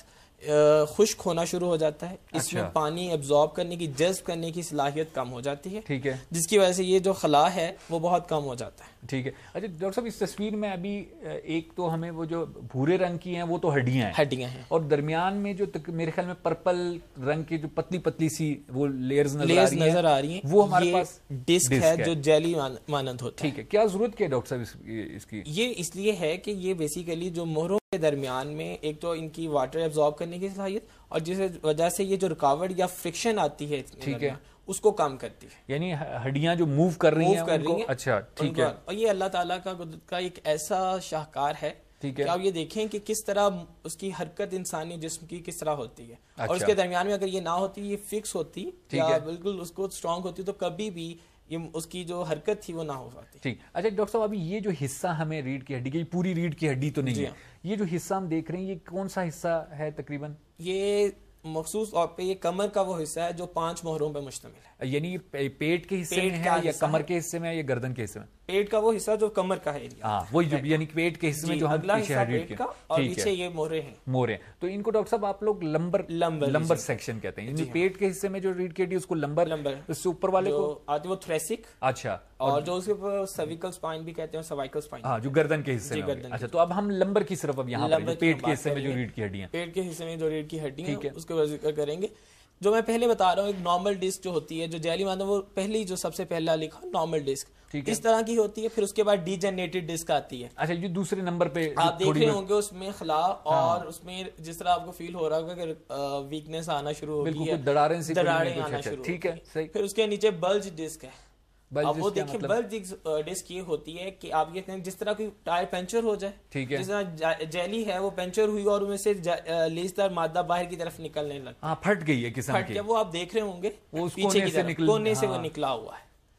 خشک ہونا شروع ہو جاتا ہے، اس میں پانی ایبزارب کرنے کی، جذب کرنے کی صلاحیت کم ہو جاتی ہے، ٹھیک ہے، جس کی وجہ سے یہ جو خلا ہے وہ بہت کم ہو جاتا ہے۔ ٹھیک ہے۔ اچھا ڈاکٹر صاحب، اس تصویر میں ابھی ایک تو ہمیں وہ جو بھورے رنگ کی ہیں وہ تو ہڈیاں ہیں، ہڈیاں ہیں، اور درمیان میں جو میرے خیال میں پرپل رنگ کی جو پتلی پتلی سی وہ لیئرز نظر آ رہی ہیں، وہ ہمارے پاس ڈسک ہے جو جیلی مانند ہوتا ہے۔ ٹھیک ہے، کیا ضرورت کیا ڈاکٹر صاحب اس کی؟ یہ اس لیے ہے کہ یہ بیسیکلی جو موہروں کے درمیان میں ایک تو ان کی واٹر ایبزارب کرنے کی صلاحیت، اور جس وجہ سے یہ جو رکاوٹ یا فرکشن آتی ہے، ٹھیک ہے، اس کو کم کرتی ہے، یعنی ہڈیاں جو موو کر رہی ہیں کر رہی ہیں۔ اچھا، ٹھیک ہے۔ اور یہ اللہ تعالیٰ کا قدرت کا ایک ایسا شاہکار ہے کہ آپ یہ دیکھیں کہ کس طرح اس کی حرکت انسانی جسم کی کس طرح ہوتی ہے، اور اس کے درمیان میں اگر یہ نہ ہوتی، یہ فکس ہوتی یا بالکل اس کو اسٹرانگ ہوتی، تو کبھی بھی یہ اس کی جو حرکت تھی وہ نہ ہو پاتی۔ ٹھیک۔ اچھا ڈاکٹر صاحب، ابھی یہ جو حصہ ہمیں ریڑھ کی ہڈی کی، پوری ریڑھ کی ہڈی تو نہیں ہے، یہ جو حصہ ہم دیکھ رہے ہیں یہ کون سا حصہ ہے تقریباً؟ یہ مخصوص طور پہ یہ کمر کا وہ حصہ ہے جو پانچ موہروں پہ مشتمل ہے، یعنی پیٹ کے حصے میں ہے یا کمر کے حصے میں یا گردن کے حصے میں؟ پیٹ کا وہ حصہ جو کمر کا ہے، ہاں وہی جو یعنی پیٹ کے حصے میں جو ہم پیچھے ریڑھ کے، اور پیچھے یہ موہرے ہیں، موہرے۔ تو ان کو ڈاکٹر صاحب آپ لوگ لمبر لمبر سیکشن کہتے ہیں، یعنی پیٹ کے حصے میں جو ریڑھ کی ہڈی اس کو لمبر، اس سے اوپر والے کو آتی وہ تھریسک، اچھا، اور جو اس کے سرویکل سپائن بھی کہتے ہیں، سروائکل سپائن، ہاں جو گردن کے حصے میں۔ اچھا، تو اب ہم لمبر کی صرف اب یہاں پر پیٹ کے حصے میں جو ریڑھ کی ہڈی ہیں، پیٹ کے حصے میں جو ریڑھ کی ہڈی ہیں اس کے ذکر کریں گے۔ جو میں پہلے بتا رہا ہوں، ایک نارمل ڈسک جو ہوتی ہے، جو جیلی مادہ، وہ پہلی جو سب سے پہلا لکھا نارمل ڈسک اس طرح کی ہوتی ہے، پھر اس کے بعد ڈی جنریٹڈ ڈسک آتی ہے۔ اچھا، یہ دوسرے نمبر پہ آپ دیکھ رہے ہوں گے اس میں خلا، اور اس میں جس طرح آپ کو فیل ہو رہا ہوگا کہ ویکنیس آنا شروع ہو گئی ہے، دراڑیں سی دراڑیں آنا شروع، ٹھیک ہے، پھر اس کے نیچے بلج ڈسک ہے۔ اب وہ دیکھیں بلج ڈسک یہ ہوتی ہے کہ آپ یہ کہیں جس طرح کوئی ٹائر پنچر ہو جائے، جس طرح جیلی ہے وہ پنچر ہوئی اور ان سے لیسدار مادہ باہر کی طرف نکلنے لگا، ہاں پھٹ گئی ہے قسم کی، وہ آپ دیکھ رہے ہوں گے پیچھے کی طرف کونے سے وہ نکلا ہوا ہے۔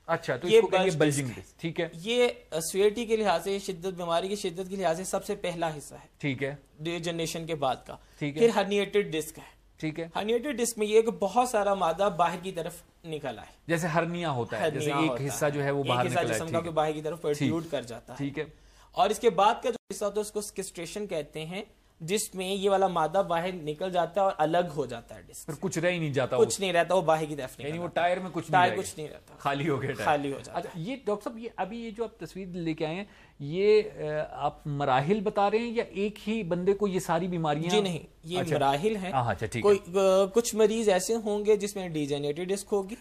اچھا تو اس کو کہیں بلجنگ ڈسک. ٹھیک ہے. یہ سویٹی کے لحاظ سے شدت بیماری کی شدت کے لحاظ سے سب سے پہلا حصہ ہے. ٹھیک ہے. ڈیجنریشن کے بعد کا. پھر ہرنیٹڈ ڈسک ہے. ٹھیک ہے. ہرنیٹڈ ڈسک میں یہ کہ بہت سارا مادہ باہر کی طرف نکل آئے, جیسے ہرنیا ہوتا ہے, جیسے ایک حصہ جو ہے وہ باہر نکل آئے, جسم کا باہر کی طرف پروٹروڈ کر جاتا ہے. ٹھیک ہے. اور اس کے بعد کا جو حصہ ہوتا ہے اس کو سکسٹریشن کہتے ہیں, جس میں یہ والا مادہ باہر نکل جاتا ہے اور الگ ہو جاتا ہے ڈسک. پھر کچھ رہ ہی نہیں جاتا, کچھ نہیں رہتا, وہ باہر کی طرف, یعنی وہ ٹائر میں کچھ ٹائر کچھ نہیں رہتا, خالی ہو گیا, خالی ہو جاتا. اچھا یہ ڈاکٹر صاحب, یہ ابھی یہ جو آپ تصویر لے کے آئے ہیں, یہ آپ مراحل بتا رہے ہیں یا ایک ہی بندے کو یہ ساری بیماریاں؟ جی نہیں, یہ مراحل ہیں. کوئی کچھ مریض ایسے ہوں گے جس میں ڈیجنریٹڈ ڈسک ہوگی,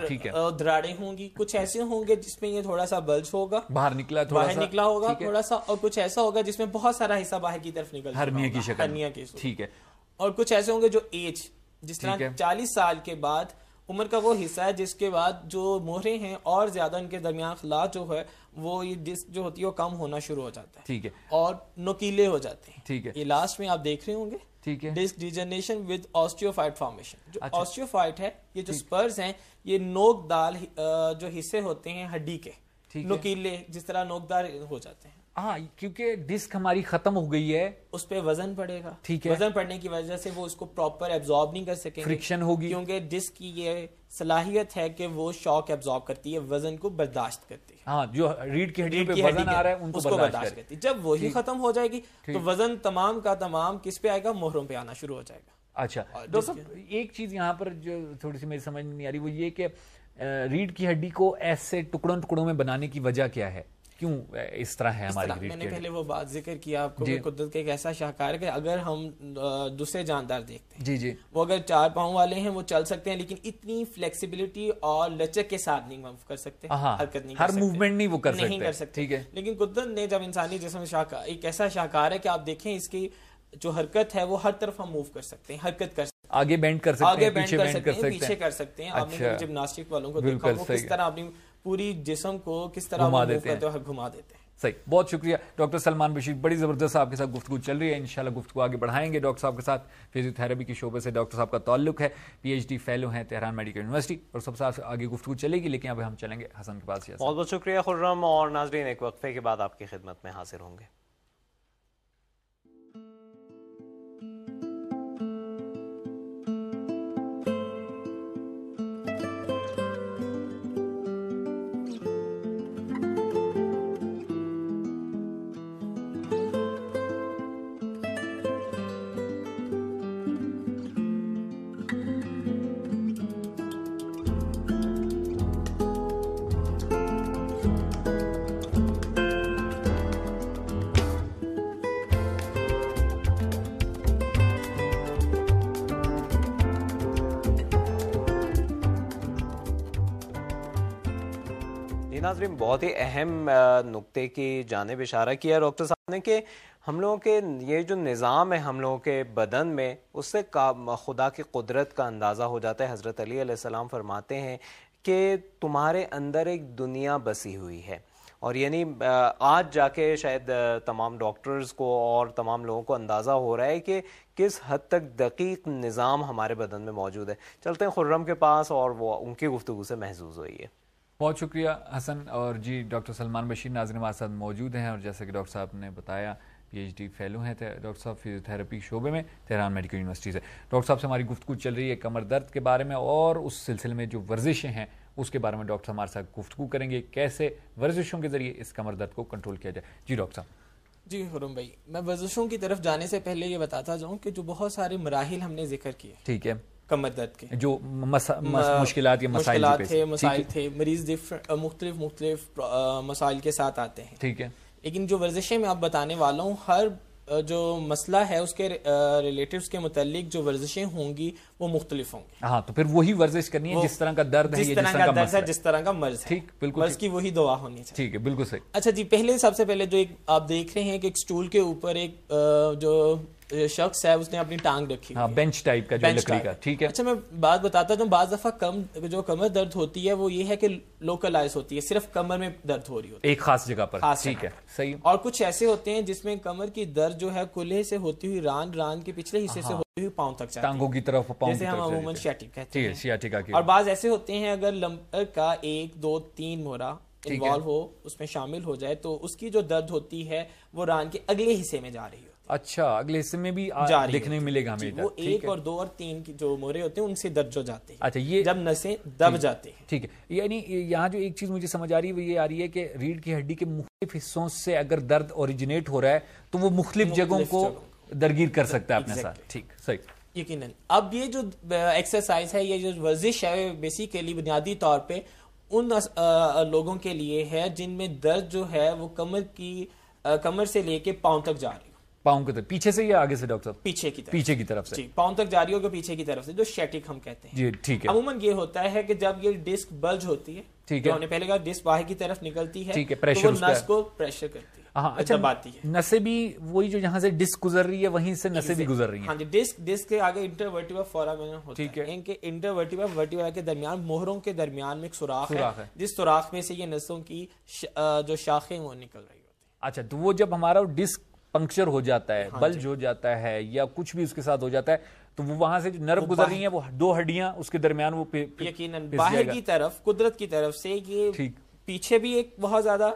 دراڑیں ہوں گی, کچھ ایسے ہوں گے جس میں یہ تھوڑا سا بلج ہوگا, باہر نکلا باہر نکلا ہوگا تھوڑا سا, اور کچھ ایسا ہوگا جس میں بہت سارا حصہ باہر کی طرف نکل, ہرنیا کی شکل, ہرنیا کی. ٹھیک ہے. اور کچھ ایسے ہوں گے جو ایج, جس طرح چالیس سال کے بعد عمر کا وہ حصہ ہے جس کے بعد جو مہرے ہیں اور زیادہ ان کے درمیان خلا جو ہے وہ یہ ڈسک جو ہوتی ہے وہ کم ہونا شروع ہو جاتا ہے. ٹھیک ہے. اور نوکیلے ہو جاتے ہیں. ٹھیک ہے. یہ لاسٹ میں آپ دیکھ رہے ہوں گے. ٹھیک ہے. Disc degeneration with osteophyte formation. جو آسٹیوفائٹ ہے, یہ جو سپرز ہیں, یہ نوک دال جو حصے ہوتے ہیں ہڈی کے, نوکیلے جس طرح نوکدار ہو جاتے ہیں. ہاں, کیونکہ ڈسک ہماری ختم ہو گئی ہے, اس پہ وزن پڑے گا. ٹھیک ہے. وزن پڑنے کی وجہ سے وہ اس کو پراپر ایبزارب نہیں کر سکیں گے, فرکشن ہوگی, کیونکہ ڈسک کی یہ صلاحیت ہے کہ وہ شاک ایبزارب کرتی ہے, وزن کو برداشت کرتی ہے. ہاں, جو ریڑھ کی ہڈی پہ وزن آ رہا ہے ان کو برداشت کرتی ہے. جب وہی ختم ہو جائے گی تو وزن تمام کا تمام کس پہ آئے گا؟ مہروں پہ آنا شروع ہو جائے گا. اچھا ڈاکٹر صاحب, ایک چیز یہاں پر جو تھوڑی سی میری سمجھ نہیں آ رہی وہ یہ کہ ریڑھ کی ہڈی کو ایسے ٹکڑوں ٹکڑوں میں بنانے کی وجہ کیا ہے, کیوں اس طرح ہے ہماری ریڑھ کی ہڈی؟ میں نے پہلے وہ بات ذکر کیا آپ کو کہ قدرت کا ایک ایسا شاہکار ہے کہ اگر ہم دوسرے جاندار دیکھتے ہیں, جی جی, وہ اگر چار پاؤں والے ہیں وہ چل سکتے ہیں, لیکن اتنی فلیکسیبلٹی اور لچک کے ساتھ نہیں موو کر سکتے, حرکت نہیں ہر موومنٹ نہیں وہ کر سکتے. ٹھیک ہے. لیکن قدرت نے جب انسانی جسم شاہکار, ایک ایسا شاہکار ہے کہ آپ دیکھیں اس کی جو حرکت ہے وہ ہر طرف ہم موو کر سکتے ہیں, حرکت کر سکتے ہیں, آگے بینڈ کر سکتے ہیں, پیچھے بینڈ کر سکتے ہیں, پیچھے کر سکتے ہیں. آپ نے جمناسٹک والوں کو دیکھا وہ کس طرح اپنی پوری جسم کو کس طرح موو کرتے ہیں, گھما دیتے ہیں. صحیح, بہت شکریہ ڈاکٹر سلمان بشیر, بڑی زبردست آپ کے ساتھ گفتگو چل رہی ہے, انشاءاللہ گفتگو آگے بڑھائیں گے. ڈاکٹر صاحب کے ساتھ فزیو تھراپی کے شعبے سے ڈاکٹر صاحب کا تعلق ہے, پی ایچ ڈی فیلو ہیں تہران میڈیکل یونیورسٹی, اور سب سے آگے گفتگو چلے گی, لیکن اب ہم چلیں گے حسن کے پاس. بہت بہت شکریہ خرم, اور ناظرین ایک وقفے کے بعد آپ کی خدمت میں حاضر ہوں گے. ناظرین, بہت ہی اہم نقطے کی جانب اشارہ کیا ڈاکٹر صاحب نے کہ ہم لوگوں کے یہ جو نظام ہے ہم لوگوں کے بدن میں, اس سے خدا کی قدرت کا اندازہ ہو جاتا ہے. حضرت علی علیہ السلام فرماتے ہیں کہ تمہارے اندر ایک دنیا بسی ہوئی ہے, اور یعنی آج جا کے شاید تمام ڈاکٹرز کو اور تمام لوگوں کو اندازہ ہو رہا ہے کہ کس حد تک دقیق نظام ہمارے بدن میں موجود ہے. چلتے ہیں خرم کے پاس, اور وہ ان کی گفتگو سے محظوظ ہوئی ہے. بہت شکریہ حسن. اور جی ڈاکٹر سلمان بشیر ناظرین ہمارے ساتھ موجود ہیں, اور جیسے کہ ڈاکٹر صاحب نے بتایا پی ایچ ڈی فیلو ہیں ڈاکٹر صاحب فزیو تھراپی شعبے میں تہران میڈیکل یونیورسٹی سے. ڈاکٹر صاحب سے ہماری گفتگو چل رہی ہے کمر درد کے بارے میں, اور اس سلسلے میں جو ورزشیں ہیں اس کے بارے میں ڈاکٹر صاحب ہمارے ساتھ گفتگو کریں گے, کیسے ورزشوں کے ذریعے اس کمر درد کو کنٹرول کیا جائے. جی ڈاکٹر صاحب. جی خرم بھائی, میں ورزشوں کی طرف جانے سے پہلے یہ بتاتا جاؤں کہ جو بہت سارے مراحل ہم نے ذکر کیے, ٹھیک ہے, کمر درد کے جو مشکلات یا مسائل تھے مسائل تھے مریض مختلف مختلف مسائل کے ساتھ آتے ہیں, ٹھیک ہے, لیکن جو ورزشیں میں آپ بتانے والا ہوں, ہر جو مسئلہ ہے اس کے ریلیٹیوز کے متعلق جو ورزشیں ہوں گی وہ مختلف ہوں گی. ہاں, تو پھر وہی ورزش کرنی ہے جس طرح کا درد ہے, جس طرح کا درد ہے, جس طرح کا مرض ہے, ٹھیک, بالکل, مرض کی وہی دوا ہونی چاہیے. ٹھیک ہے, بالکل صحیح. اچھا جی, پہلے سب سے پہلے جو ایک آپ دیکھ رہے ہیں کہ ایک سٹول کے اوپر ایک جو شخص ہے اس نے اپنی ٹانگ رکھی ہاں بینچ ٹائپ کا جو لکڑی کا, ٹھیک ہے. اچھا میں بات بتاتا ہوں, بعض دفعہ کم جو کمر درد ہوتی ہے وہ یہ ہے کہ لوکلائز ہوتی ہے, صرف کمر میں درد ہو رہی ہوتی ہے ایک خاص جگہ پر, ٹھیک ہے صحیح. اور کچھ ایسے ہوتے ہیں جس میں کمر کی درد جو ہے کلہے سے ہوتی ہوئی ران ران کے پچھلے حصے سے ہوتی ہوئی پاؤں تک جاتی ہے, ٹانگوں کی طرف, پاؤں کی طرف, جیسے ہم عموماً شیاٹک کہتے ہیں. اور بعض ایسے ہوتے ہیں اگر لمبر کا ایک دو تین مورا انوالو ہو, اس میں شامل ہو جائے تو اس کی جو درد ہوتی ہے وہ ران کے اگلے حصے میں جا رہی ہوتی ہے. اچھا اگلے حصے میں بھی دیکھنے ملے گا ہمیں, وہ ایک اور دو اور تین کی جو مورے ہوتے ہیں ان سے درد جو جاتے ہیں. اچھا یہ جب نسیں دب جاتے ہیں, ٹھیک ہے. یعنی یہاں جو ایک چیز مجھے سمجھ آ رہی ہے وہ یہ آ رہی ہے کہ ریڑھ کی ہڈی کے مختلف حصوں سے اگر درد اوریجنیٹ ہو رہا ہے تو وہ مختلف جگہوں کو درگیر کر سکتا ہے اپنے ساتھ, ٹھیک صحیح. یقیناً اب یہ جو ایکسرسائز ہے, یہ جو ورزش ہے, بیسیکلی بنیادی طور پہ ان لوگوں کے لیے ہے جن میں درد جو ہے وہ کمر کی کمر سے لے کے پاؤں تک جا رہی ہو. پاؤں کی طرف, پیچھے سے یا آگے سے ڈاکٹر صاحب؟ پیچھے کی طرف, پیچھے کی طرف سے, جی پاؤں تک جا رہی ہوگا پیچھے کی طرف سے, جو شیٹک ہم کہتے ہیں. جی ٹھیک ہے. عموماً یہ ہوتا ہے کہ جب یہ ڈسک بلج ہوتی ہے, ٹھیک ہے, ہم نے پہلے کہا ڈسک باہر کی طرف نکلتی ہے, ٹھیک ہے, پریشر تو وہ نس کو پریشر کرتی ہے, ہاں اچھا دباتی ہے. نسیں بھی وہی جو جہاں سے ڈسک گزر رہی ہے وہیں سے نسیں بھی گزر رہی ہیں. ہاں جی, ڈسک ڈسک کے آگے انٹرورٹیبرا فورامین ہوتا ہے, ان کے انٹرورٹیبرا ورٹیبرا کے درمیان مہروں کے درمیان میں ایک سوراخ ہے, جس سوراخ میں سے یہ نسوں کی جو شاخیں وہ نکل رہی ہوتی ہیں. اچھا تو وہ جب ہمارا ڈسک پنکچر ہو جاتا ہے, بلج ہو جاتا ہے یا کچھ بھی اس کے ساتھ ہو جاتا ہے تو وہ وہاں سے جو نرو گزر رہی ہیں وہ دو ہڈیاں اس کے درمیان وہ یقیناً باہر کی طرف قدرت کی طرف سے یہ پیچھے بھی ایک بہت زیادہ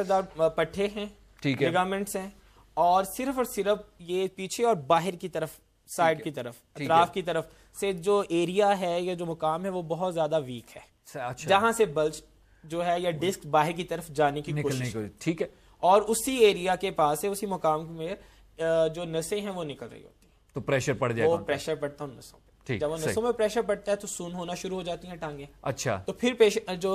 پٹھے ہیں, لیگامنٹس ہیں, اور صرف اور صرف یہ پیچھے اور باہر کی طرف سائڈ کی طرف اطراف کی طرف سے جو ایریا ہے یا جو مقام ہے وہ بہت زیادہ ویک ہے, جہاں سے بلج جو ہے یا ڈسک باہر کی طرف جانے کی کوشش, ٹھیک ہے, اور اسی ایریا کے پاس ہے, اسی مقام میں جو نسیں ہیں وہ نکل رہی ہوتی ہیں. تو پریشر پڑ جائے گا, وہ پریشر پڑتا ہے نسوں پہ, جب وہ نسوں میں پریشر پڑتا ہے تو سون ہونا شروع ہو جاتی ہیں ٹانگیں. اچھا تو پھر جو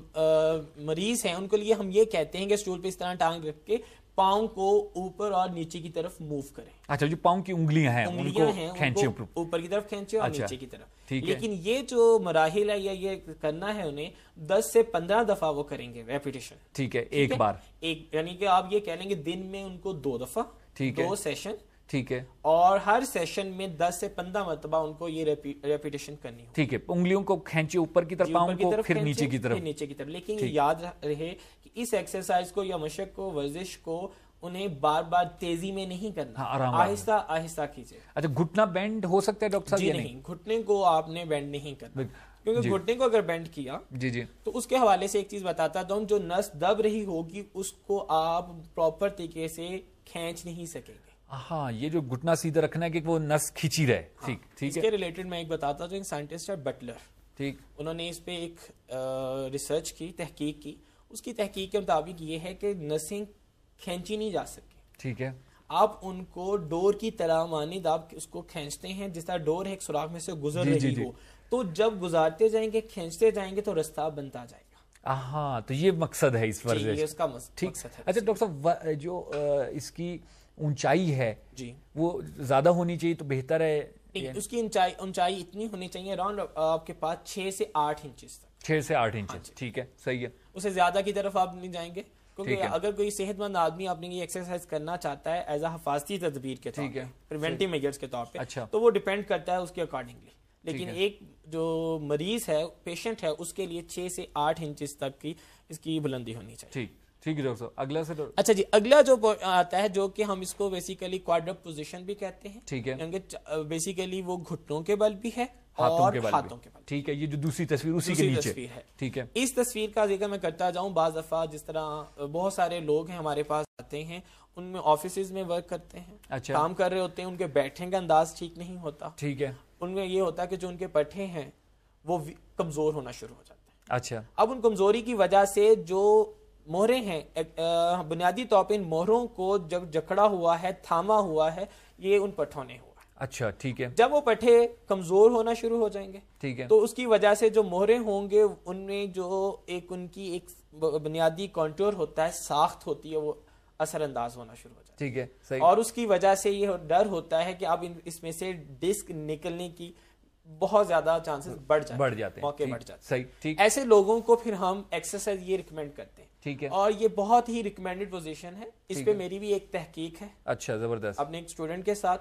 مریض ہیں ان کے لیے ہم یہ کہتے ہیں کہ اسٹول پہ اس طرح ٹانگ رکھ کے پاؤں کو اوپر اور نیچے کی طرف موو کریں. اچھا جو پاؤں کی انگلیاں ہیں ان کو کھینچیں اوپر کی طرف کھینچیں اور نیچے کی طرف. لیکن یہ جو مراحل ہے یا یہ کرنا ہے انہیں دس سے پندرہ دفعہ وہ کریں گے ریپیٹیشن, ٹھیک ہے, ایک بار, ایک یعنی کہ آپ یہ کہہ لیں گے دن میں ان کو دو دفعہ, دو سیشن, ٹھیک ہے, اور ہر سیشن میں دس سے پندرہ مرتبہ ان کو یہ ریپیٹیشن کرنی ہو. ٹھیک ہے, انگلیوں کو کھینچے اوپر کی طرف, پاؤں کو پھر نیچے کی طرف, نیچے کی طرف. لیکن یہ یاد رہے کہ اس ایکسرسائز کو یا مشق کو, ورزش کو انہیں بار بار تیزی میں نہیں کرنا, آہستہ آہستہ کیجیے. اچھا گھٹنا بینڈ ہو سکتا ہے ڈاکٹر صاحب؟ جی نہیں, گھٹنے کو آپ نے بینڈ نہیں کرنا, کیونکہ گھٹنے کو اگر بینڈ کیا جی جی تو اس کے حوالے سے ایک چیز بتاتا ہوں, جو نس دب رہی ہوگی اس کو آپ پراپر طریقے سے کھینچ نہیں سکیں گے. ہاں یہ جو گھٹنا سیدھا رکھنا ہے کہ وہ نس کھینچی رہے, ٹھیک ٹھیک ہے. اس کے ریلیٹڈ میں ایک بتاتا ہوں, ایک سائنٹسٹ ہے بٹلر, ٹھیک, انہوں نے اس پہ ایک ریسرچ کی, تحقیق کی. اس کی تحقیق کے مطابق یہ ہے کہ نسیں کھینچی نہیں جا سکتی, ٹھیک ہے, آپ ان کو ڈور کی طرح مانند آپ اس کو کھینچتے ہیں, جس طرح ڈور ہے ایک سوراخ میں سے گزر رہی جی جی ہو, تو جب گزارتے جائیں گے کھینچتے جائیں گے تو رستہ بنتا جائے گا. ہاں تو یہ مقصد ہے اس ورزش, جی اس کا مقصد ہے. اچھا ڈاکٹر صاحب جو اس کی اونچائی ہے جی وہ زیادہ ہونی چاہیے تو بہتر ہے؟ اس کی اونچائی اونچائی اتنی ہونی چاہیے اراؤنڈ آپ کے پاس چھ سے آٹھ انچز تک, چھ سے آٹھ انچ, ٹھیک ہے صحیح ہے. اس سے زیادہ کی طرف آپ نہیں جائیں گے, کیونکہ اگر کوئی صحت مند آدمی اپنی یہ ایکسرسائز کرنا چاہتا ہے ایز اے حفاظتی تدبیر کے طور پہ, پریونٹیو میجرز کے طور پہ, تو وہ ڈیپینڈ کرتا ہے اس کے اکارڈنگلی. لیکن ایک جو مریض ہے, پیشنٹ ہے, اس کے لیے چھ سے آٹھ انچز تک کی اس کی بلندی ہونی چاہیے. ٹھیک ٹھیک ہے ڈاکٹر صاحب, اگلا سے اچھا جی, اگلا جو آتا ہے جو کہ ہم اس کو بیسیکلی کوادرپ پوزیشن بھی کہتے ہیں, ٹھیک ہے, کیونکہ بیسیکلی وہ گھٹنوں کے بل بھی ہے ہاتھوں اور کے بل, ہاتھوں کے بل, ٹھیک ہے. یہ جو دوسری تصویر اسی کے نیچے ہے, ٹھیک ہے. اس تصویر کا ذکر میں کرتا جاؤں, بعض دفعہ جس طرح بہت سارے لوگ ہیں ہمارے پاس آتے ہیں, ان میں آفیسز میں ورک کرتے ہیں, اچھا, کام کر رہے ہوتے ہیں, ان کے بیٹھنے کا انداز ٹھیک نہیں ہوتا, ٹھیک ہے, ان میں یہ ہوتا ہے کہ جو ان کے پٹھے ہیں وہ کمزور ہونا شروع ہو جاتے ہیں. اچھا, اب ان کمزوری کی وجہ سے جو مہریں ہیں, بنیادی طور پہ ان مہروں کو جب جکڑا ہوا ہے, تھاما ہوا ہے, یہ ان پٹھوں نے ہوا. اچھا ٹھیک ہے. جب وہ پٹھے کمزور ہونا شروع ہو جائیں گے, ٹھیک ہے, تو اس کی وجہ سے جو مہریں ہوں گے ان میں جو ایک ان کی ایک بنیادی کانٹور ہوتا ہے, ساخت ہوتی ہے, وہ اثر انداز ہونا شروع ہو جاتا ہے. ٹھیک ہے, صحیح. اور اس کی وجہ سے یہ ڈر ہوتا ہے کہ اب اس میں سے ڈسک نکلنے کی بہت زیادہ چانسز بڑھ جاتے ہیں, بڑھ جاتے ہیں, موقع بڑھ جاتے ہیں. صحیح, ٹھیک. ایسے لوگوں کو پھر ہم ایکسرسائز یہ ریکمینڈ کرتے ہیں, ٹھیک ہے, اور یہ بہت ہی ریکمینڈڈ پوزیشن ہے. اس پہ میری بھی ایک تحقیق ہے. اچھا, زبردست. اپنے ایک اسٹوڈنٹ کے ساتھ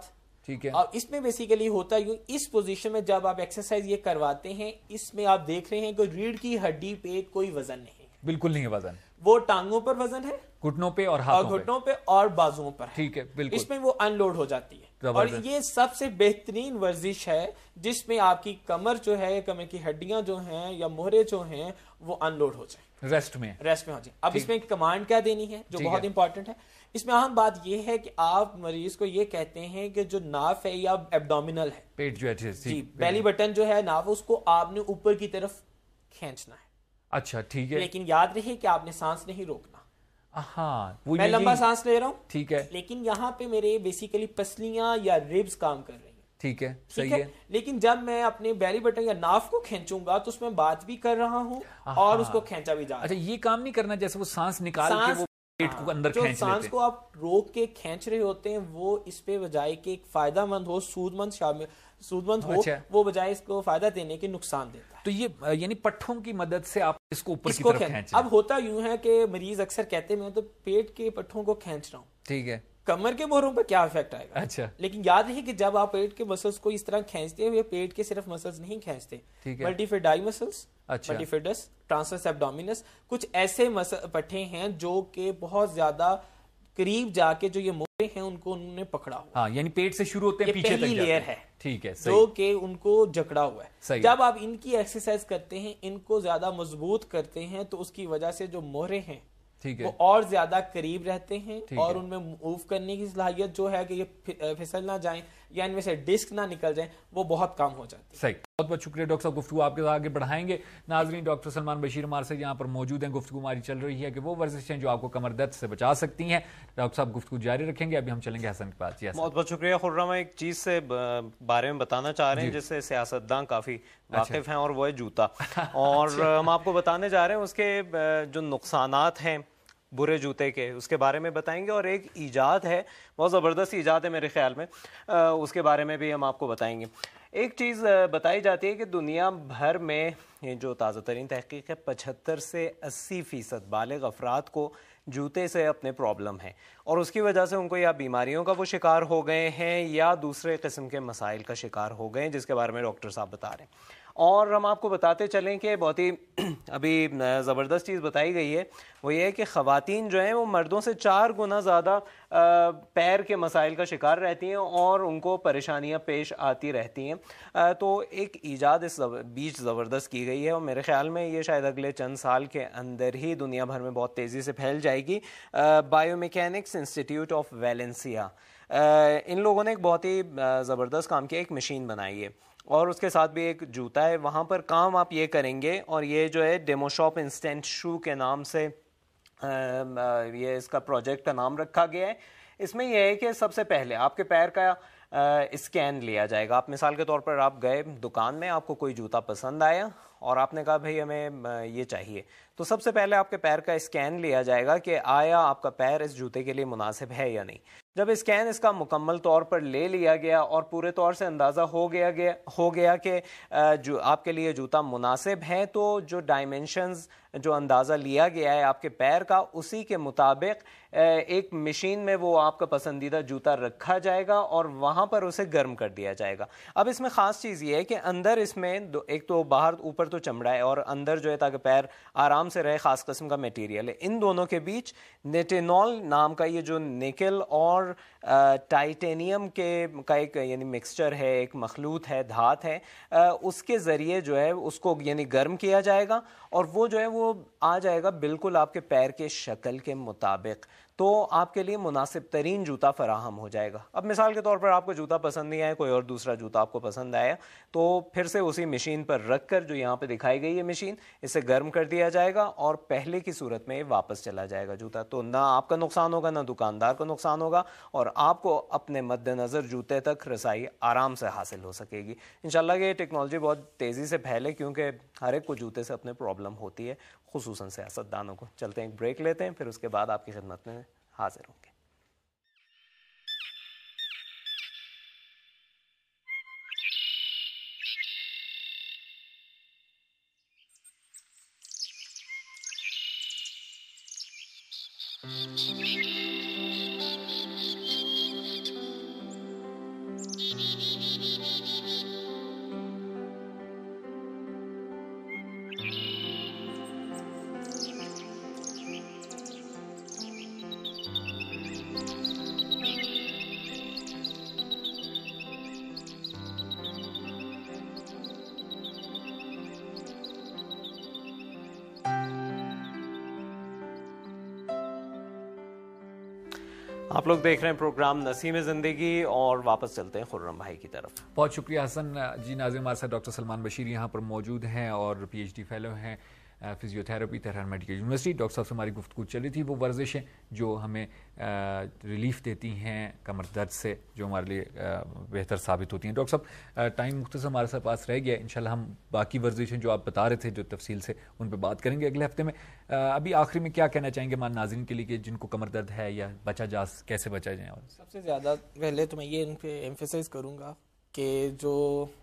ٹھیک ہے. اور اس میں بیسیکلی ہوتا یوں اس پوزیشن میں جب آپ ایکسرسائز یہ کرواتے ہیں اس میں آپ دیکھ رہے ہیں کہ ریڑھ کی ہڈی پہ کوئی وزن نہیں ہے, بالکل نہیں ہے وزن, وہ ٹانگوں پر وزن ہے, گھٹنوں پہ اور ہاتھوں اور گھٹنوں پہ اور بازوؤں پر. ٹھیک ہے, بالکل اس میں وہ ان لوڈ ہو جاتی ہے. اور یہ سب سے بہترین ورزش ہے جس میں آپ کی کمر جو ہے, کمر کی ہڈیاں جو ہیں یا مہرے جو ہیں وہ ان لوڈ ہو جائیں, ریسٹ میں ریسٹ میں ہو جائیں. اب اس میں کمانڈ کیا دینی ہے جو بہت امپورٹنٹ ہے. اس میں اہم بات یہ ہے کہ آپ مریض کو یہ کہتے ہیں کہ جو ناف ہے یا ایبڈومینل ہے, پیٹ جو ہے جی بیلی بٹن جو ہے ناف, اس کو آپ نے اوپر کی طرف کھینچنا ہے. اچھا ٹھیک ہے, لیکن یاد رہے کہ آپ نے سانس نہیں روکنا. ہاں میں لمبا سانس لے رہا ہوں, ٹھیک ہے, لیکن یہاں پہ میرے بیسیکلی پسلیاں یا ریبز کام کر رہی ہیں. ٹھیک ہے, صحیح ہے. لیکن جب میں اپنے بیلی بٹن یا ناف کو کھینچوں گا تو اس میں بات بھی کر رہا ہوں اور اس کو کھینچا بھی جا رہا ہے. اچھا, یہ کام نہیں کرنا جیسے وہ سانس نکال کے وہ پیٹ کو اندر کھینچ لیتے ہیں. سانس کو آپ روک کے کھینچ رہے ہوتے ہیں وہ اس پہ بجائے کہ ایک فائدہ مند ہو, سود مند شامل سود مند ہو, وہ بجائے اس کو فائدہ دینے کے نقصان دیتا ہے. تو یہ یعنی پٹھوں کی مدد سے آپ اس کو اوپر کی طرف کھینچیں. اب ہوتا یوں ہے کہ مریض اکثر کہتے ہیں میں تو پیٹ کے پٹھوں کو کھینچ رہا ہوں, ٹھیک ہے, کمر کے مہروں پر کیا افیکٹ آئے گا. اچھا, لیکن یاد رہے کہ جب آپ پیٹ کے مسلس کو اس طرح کھینچتے ہوئے, پیٹ کے صرف مسلس نہیں کھینچتے, ملٹیفیڈائی مسلس, ملٹیفیڈس, ٹرانسورس ایبڈومینس, کچھ ایسے پٹھے ہیں جو کہ بہت زیادہ قریب جا کے جو یہ موڑے ہیں ان کو انہوں نے پکڑا ہوا. ہاں, یعنی پیٹ سے شروع ہوتے ہیں پیچھے تک پہلی لیئر ہے, ٹھیک ہے, جو کہ ان کو جکڑا ہوا ہے. جب آپ ان کی ایکسرسائز کرتے ہیں, ان کو زیادہ مضبوط کرتے ہیں, تو اس کی وجہ سے جو موہرے ہیں وہ اور زیادہ قریب رہتے ہیں اور ان میں موو کرنے کی صلاحیت جو ہے کہ یہ پھسل نہ جائیں یا ان میں سے ڈسک نہ نکل جائیں وہ بہت کم ہو جاتی ہے. صحیح, بہت بہت شکریہ ڈاکٹر صاحب, گفتگو آپ کے ساتھ آگے بڑھائیں گے. ناظرین, ڈاکٹر سلمان بشیر ہمارے سے یہاں پر موجود ہیں. گفتگو ہماری چل رہی ہے کہ وہ ورزشیں جو آپ کو کمر درد سے بچا سکتی ہیں. ڈاکٹر صاحب گفتگو جاری رکھیں گے. ابھی ہم چلیں گے حسن کے پاس. بہت بہت شکریہ خرم. ایک چیز سے بارے میں بتانا چاہ رہے ہیں جس سے سیاستداں کافی واقف ہیں, اور وہ ہے جوتا. اور ہم آپ کو بتانے جا رہے ہیں اس کے جو نقصانات ہیں برے جوتے کے, اس کے بارے میں بتائیں گے. اور ایک ایجاد ہے, بہت زبردست ایجاد ہے میرے خیال میں, اس کے بارے میں بھی ہم آپ کو بتائیں گے. ایک چیز بتائی جاتی ہے کہ دنیا بھر میں یہ جو تازہ ترین تحقیق ہے, پچہتر سے اسی فیصد بالغ افراد کو جوتے سے اپنے پرابلم ہیں, اور اس کی وجہ سے ان کو یا بیماریوں کا وہ شکار ہو گئے ہیں یا دوسرے قسم کے مسائل کا شکار ہو گئے ہیں, جس کے بارے میں ڈاکٹر صاحب بتا رہے ہیں. اور ہم آپ کو بتاتے چلیں کہ بہت ہی ابھی زبردست چیز بتائی گئی ہے, وہ یہ ہے کہ خواتین جو ہیں وہ مردوں سے چار گنا زیادہ پیر کے مسائل کا شکار رہتی ہیں اور ان کو پریشانیاں پیش آتی رہتی ہیں. تو ایک ایجاد اس بیچ زبردست کی گئی ہے, اور میرے خیال میں یہ شاید اگلے چند سال کے اندر ہی دنیا بھر میں بہت تیزی سے پھیل جائے گی. Biomechanics institute of Valencia, ان لوگوں نے ایک بہت ہی زبردست کام کیا, ایک مشین بنائی ہے اور اس کے ساتھ بھی ایک جوتا ہے. وہاں پر کام آپ یہ کریں گے, اور یہ جو ہے ڈیمو شاپ انسٹنٹ شو کے نام سے یہ اس کا پروجیکٹ کا نام رکھا گیا ہے. اس میں یہ ہے کہ سب سے پہلے آپ کے پیر کا اسکین لیا جائے گا. آپ مثال کے طور پر آپ گئے دکان میں, آپ کو کوئی جوتا پسند آیا اور آپ نے کہا بھئی ہمیں یہ چاہیے, تو سب سے پہلے آپ کے پیر کا اسکین لیا جائے گا کہ آیا آپ کا پیر اس جوتے کے لیے مناسب ہے یا نہیں. جب اسکین اس کا مکمل طور پر لے لیا گیا اور پورے طور سے اندازہ ہو گیا گیا ہو گیا کہ جو آپ کے لیے جوتا مناسب ہے, تو جو ڈائمنشنز جو اندازہ لیا گیا ہے آپ کے پیر کا, اسی کے مطابق ایک مشین میں وہ آپ کا پسندیدہ جوتا رکھا جائے گا اور وہاں پر اسے گرم کر دیا جائے گا. اب اس میں خاص چیز یہ ہے کہ اندر اس میں ایک تو باہر اوپر تو چمڑا ہے اور اندر جو ہے تاکہ پیر آرام سے رہے خاص قسم کا میٹیریل ہے. ان دونوں کے بیچ نیٹینول نام کا یہ جو نکل اور ٹائٹینیم کے کا ایک یعنی مکسچر ہے, ایک مخلوط ہے, دھات ہے, اس کے ذریعے جو ہے اس کو یعنی گرم کیا جائے گا اور وہ جو ہے وہ آ جائے گا بالکل آپ کے پیر کے شکل کے مطابق, تو آپ کے لیے مناسب ترین جوتا فراہم ہو جائے گا. اب مثال کے طور پر آپ کو جوتا پسند نہیں آیا, کوئی اور دوسرا جوتا آپ کو پسند آیا, تو پھر سے اسی مشین پر رکھ کر جو یہاں پہ دکھائی گئی ہے مشین, اسے گرم کر دیا جائے گا اور پہلے کی صورت میں واپس چلا جائے گا جوتا. تو نہ آپ کا نقصان ہوگا نہ دکاندار کا نقصان ہوگا, اور آپ کو اپنے مد نظر جوتے تک رسائی آرام سے حاصل ہو سکے گی. انشاءاللہ کہ یہ ٹیکنالوجی بہت تیزی سے پھیلے, کیونکہ ہر ایک کو جوتے سے اپنے پرابلم ہوتی ہے, خصوصاً سیاستدانوں کو. چلتے ہیں ایک بریک لیتے ہیں, پھر اس کے بعد آپ کی خدمت میں حاضر ہوں گے. آپ لوگ دیکھ رہے ہیں پروگرام نسیم زندگی اور واپس چلتے ہیں خرم بھائی کی طرف. بہت شکریہ حسن جی. ناظرین ہمارے ساتھ ڈاکٹر سلمان بشیر یہاں پر موجود ہیں اور پی ایچ ڈی فیلو ہیں physiotherapy Tehran medical university. Doctor صاحب سے ہماری گفتگو چل رہی تھی وہ ورزشیں جو ہمیں ریلیف دیتی ہیں کمر درد سے, جو ہمارے لیے بہتر ثابت ہوتی ہیں. ڈاکٹر صاحب ٹائم مختصر ہمارے ساتھ پاس رہ گیا, انشاءاللہ ہم باقی ورزشیں جو آپ بتا رہے تھے جو تفصیل سے ان پہ بات کریں گے اگلے ہفتے میں. ابھی آخری میں کیا کہنا چاہیں گے ہمارے ناظرین کے لیے کہ جن کو کمر درد ہے یا بچا جا کیسے بچا جائیں؟ اور سب سے زیادہ پہلے تو میں یہ ان پہ ایمفیسائز کروں گا کہ جو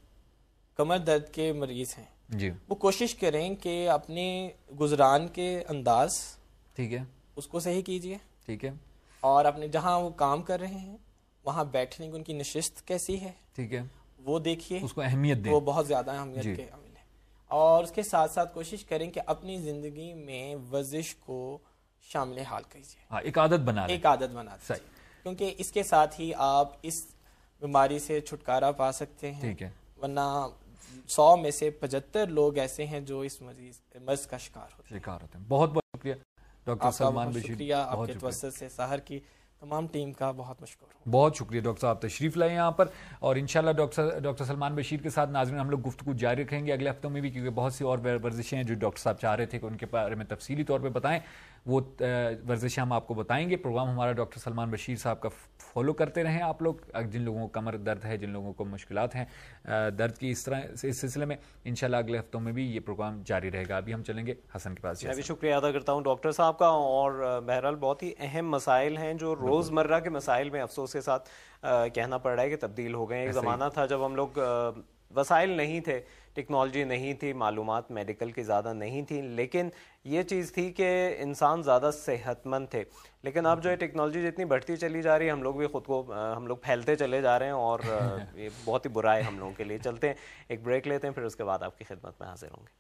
کمر درد کے مریض ہیں جی وہ کوشش کریں کہ اپنے گزران کے انداز ٹھیک ہے اس کو صحیح کیجیے, ٹھیک ہے, اور اپنے جہاں وہ کام کر رہے ہیں وہاں بیٹھنے کی ان کی نشست کیسی ہے ٹھیک ہے وہ دیکھیے, اس کو اہمیت دیں, وہ بہت زیادہ اہمیت جی. کے عامل ہے. اور اس کے ساتھ ساتھ کوشش کریں کہ اپنی زندگی میں ورزش کو شامل حال کیجیے, ہاں ایک عادت بنا لیں, ایک عادت بنا لیں, کیونکہ اس کے ساتھ ہی آپ اس بیماری سے چھٹکارا پا سکتے ہیں. ٹھیک ہے, ورنہ سو میں سے پچہتر لوگ ایسے ہیں جو اس مریض مرض کا شکار ہوتے ہیں شکار ہوتے ہیں. بہت بہت شکریہ ڈاکٹر سلمان بشیر, شکریہ آپ کے توسط سے سحر کی تمام ٹیم کا بہت مشکور ہوں. بہت شکریہ ڈاکٹر صاحب تشریف لائے یہاں پر, اور انشاءاللہ ڈاکٹر ڈاکٹر سلمان بشیر کے ساتھ ناظرین ہم لوگ گفتگو جاری رکھیں گے اگلے ہفتوں میں بھی, کیونکہ بہت سی اور ورزشیں ہیں جو ڈاکٹر صاحب چاہ رہے تھے کہ ان کے بارے میں تفصیلی طور پہ بتائیں, وہ ورزشیں ہم آپ کو بتائیں گے. پروگرام ہمارا ڈاکٹر سلمان بشیر صاحب کا فالو کرتے رہیں آپ لوگ, جن لوگوں کو کمر درد ہے, جن لوگوں کو مشکلات ہیں درد کی اس طرح اس سلسلے میں, انشاءاللہ اگلے ہفتوں میں بھی یہ پروگرام جاری رہے گا. ابھی ہم چلیں گے حسن کے پاس. میں بھی شکریہ ادا کرتا ہوں ڈاکٹر صاحب کا, اور بہرحال بہت ہی اہم مسائل ہیں جو روزمرہ کے مسائل میں افسوس کے ساتھ کہنا پڑ رہا ہے کہ تبدیل ہو گئے ہیں. ایک زمانہ تھا جب ہم لوگ وسائل نہیں تھے, ٹیکنالوجی نہیں تھی, معلومات میڈیکل کی زیادہ نہیں تھی, لیکن یہ چیز تھی کہ انسان زیادہ صحت مند تھے. لیکن اب جو ہے ٹیکنالوجی جتنی بڑھتی چلی جا رہی ہے, ہم لوگ بھی خود کو ہم لوگ پھیلتے چلے جا رہے ہیں, اور یہ بہت ہی برا ہے ہم لوگوں کے لیے. چلتے ہیں ایک بریک لیتے ہیں, پھر اس کے بعد آپ کی خدمت میں حاضر ہوں گے.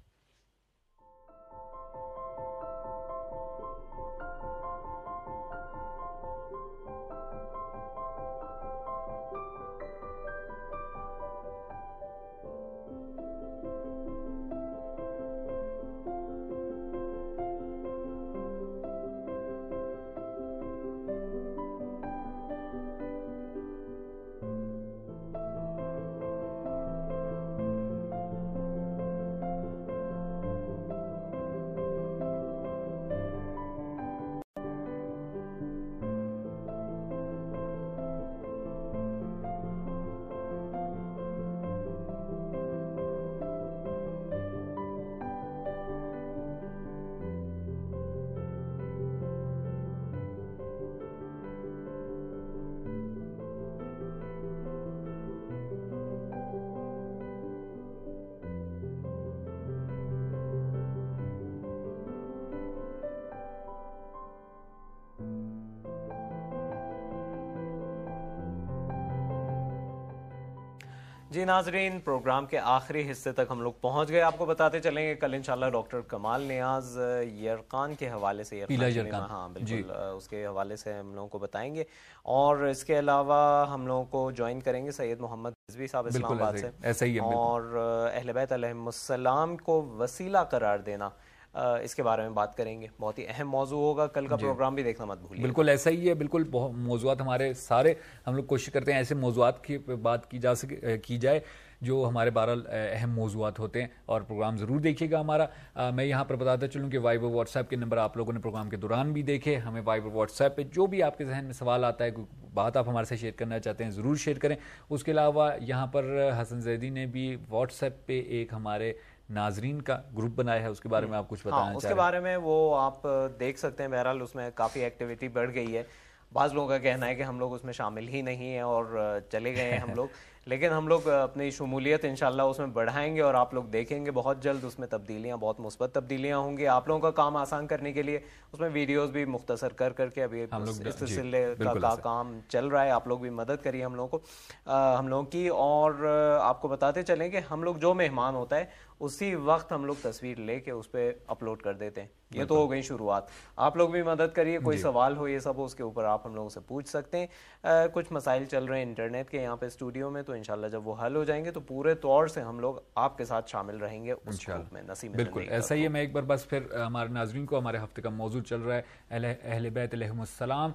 جی ناظرین, پروگرام کے آخری حصے تک ہم لوگ پہنچ گئے. آپ کو بتاتے چلیں گے کل انشاءاللہ ڈاکٹر کمال نیاز یرقان کے حوالے سے, ہاں بالکل اس کے حوالے سے ہم لوگوں کو بتائیں گے, اور اس کے علاوہ ہم لوگوں کو جوائن کریں گے سید محمد رضوی صاحب اسلام آباد سے, ایسا ہی ہے, اور اہل بیت علیہم السلام کو وسیلہ قرار دینا, اس کے بارے میں بات کریں گے. بہت ہی اہم موضوع ہوگا, کل کا پروگرام بھی دیکھنا مت بھولیے. بالکل ایسا ہی ہے, بالکل موضوعات ہمارے سارے ہم لوگ کوشش کرتے ہیں ایسے موضوعات کی بات کی جا سکے کی جائے جو ہمارے بہرحال اہم موضوعات ہوتے ہیں, اور پروگرام ضرور دیکھیے گا ہمارا. میں یہاں پر بتاتا چلوں کہ وائبر واٹس ایپ کے نمبر آپ لوگوں نے پروگرام کے دوران بھی دیکھے. ہمیں وائبر واٹس ایپ پہ جو بھی آپ کے ذہن میں سوال آتا ہے, کوئی بات آپ ہمارے سے شیئر کرنا چاہتے ہیں, ضرور شیئر کریں. اس کے علاوہ یہاں پر حسن زیدی نے بھی واٹس ایپ پہ ایک ہمارے ناظرین کا گروپ بنایا ہے, اس کے بارے میں آپ کچھ بتانا چاہ رہے ہیں؟ اس کے بارے میں وہ آپ دیکھ سکتے ہیں. بہرحال اس میں کافی ایکٹیویٹی بڑھ گئی ہے. بعض لوگوں کا کہنا ہے کہ ہم لوگ اس میں شامل ہی نہیں ہیں اور چلے گئے ہیں ہم لوگ, لیکن ہم لوگ اپنی شمولیت انشاءاللہ اس میں بڑھائیں گے, اور آپ لوگ دیکھیں گے بہت جلد اس میں تبدیلیاں, بہت مثبت تبدیلیاں ہوں گی. آپ لوگوں کا کام آسان کرنے کے لیے اس میں ویڈیوز بھی مختصر کر کر کے ابھی اس سلسلے کا کام چل رہا ہے. آپ لوگ بھی مدد کریے ہم لوگوں کو ہم لوگوں کی. اور آپ کو بتاتے چلیں کہ ہم لوگ جو مہمان ہوتا ہے اسی وقت ہم لوگ تصویر لے کے اس پہ اپلوڈ کر دیتے ہیں. یہ تو ہو گئی شروعات. آپ لوگ بھی مدد کریے, کوئی سوال ہو یہ سب اس کے اوپر آپ ہم لوگوں سے پوچھ سکتے ہیں. کچھ مسائل چل رہے ہیں انٹرنیٹ کے یہاں پہ اسٹوڈیو میں, تو انشاءاللہ جب وہ حل ہو جائیں گے تو پورے طور سے ہم لوگ آپ کے ساتھ شامل رہیں گے اس گروپ میں. نسیم بالکل ایسا ہی ہے. میں ایک بار بس پھر ہمارے ناظرین کو, ہمارے ہفتے کا موضوع چل رہا ہے اہل بیت علیہم السلام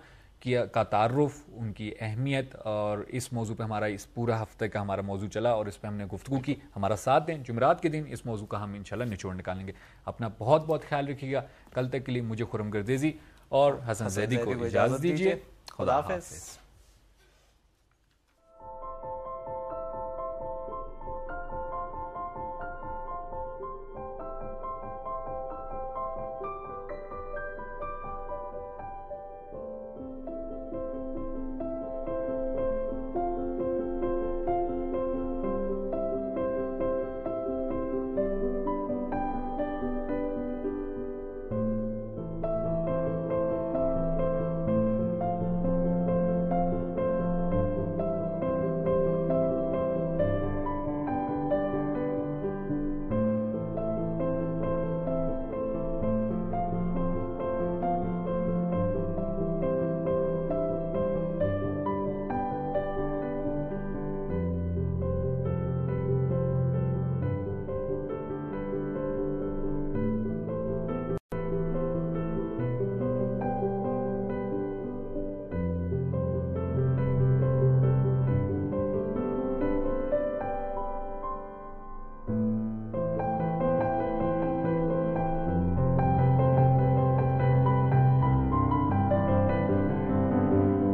کی کا تعارف، ان کی اہمیت، اور اس موضوع پہ ہمارا اس پورا ہفتے کا ہمارا موضوع چلا اور اس پہ ہم نے گفتگو کی. ہمارا ساتھ دیں، جمعرات کے دن اس موضوع کا ہم انشاءاللہ نچوڑ نکالیں گے. اپنا بہت بہت خیال رکھیے گا. کل تک کے لیے مجھے خرم گردیزی اور حسن زیدی کو اجازت دیجیے. خدا حافظ.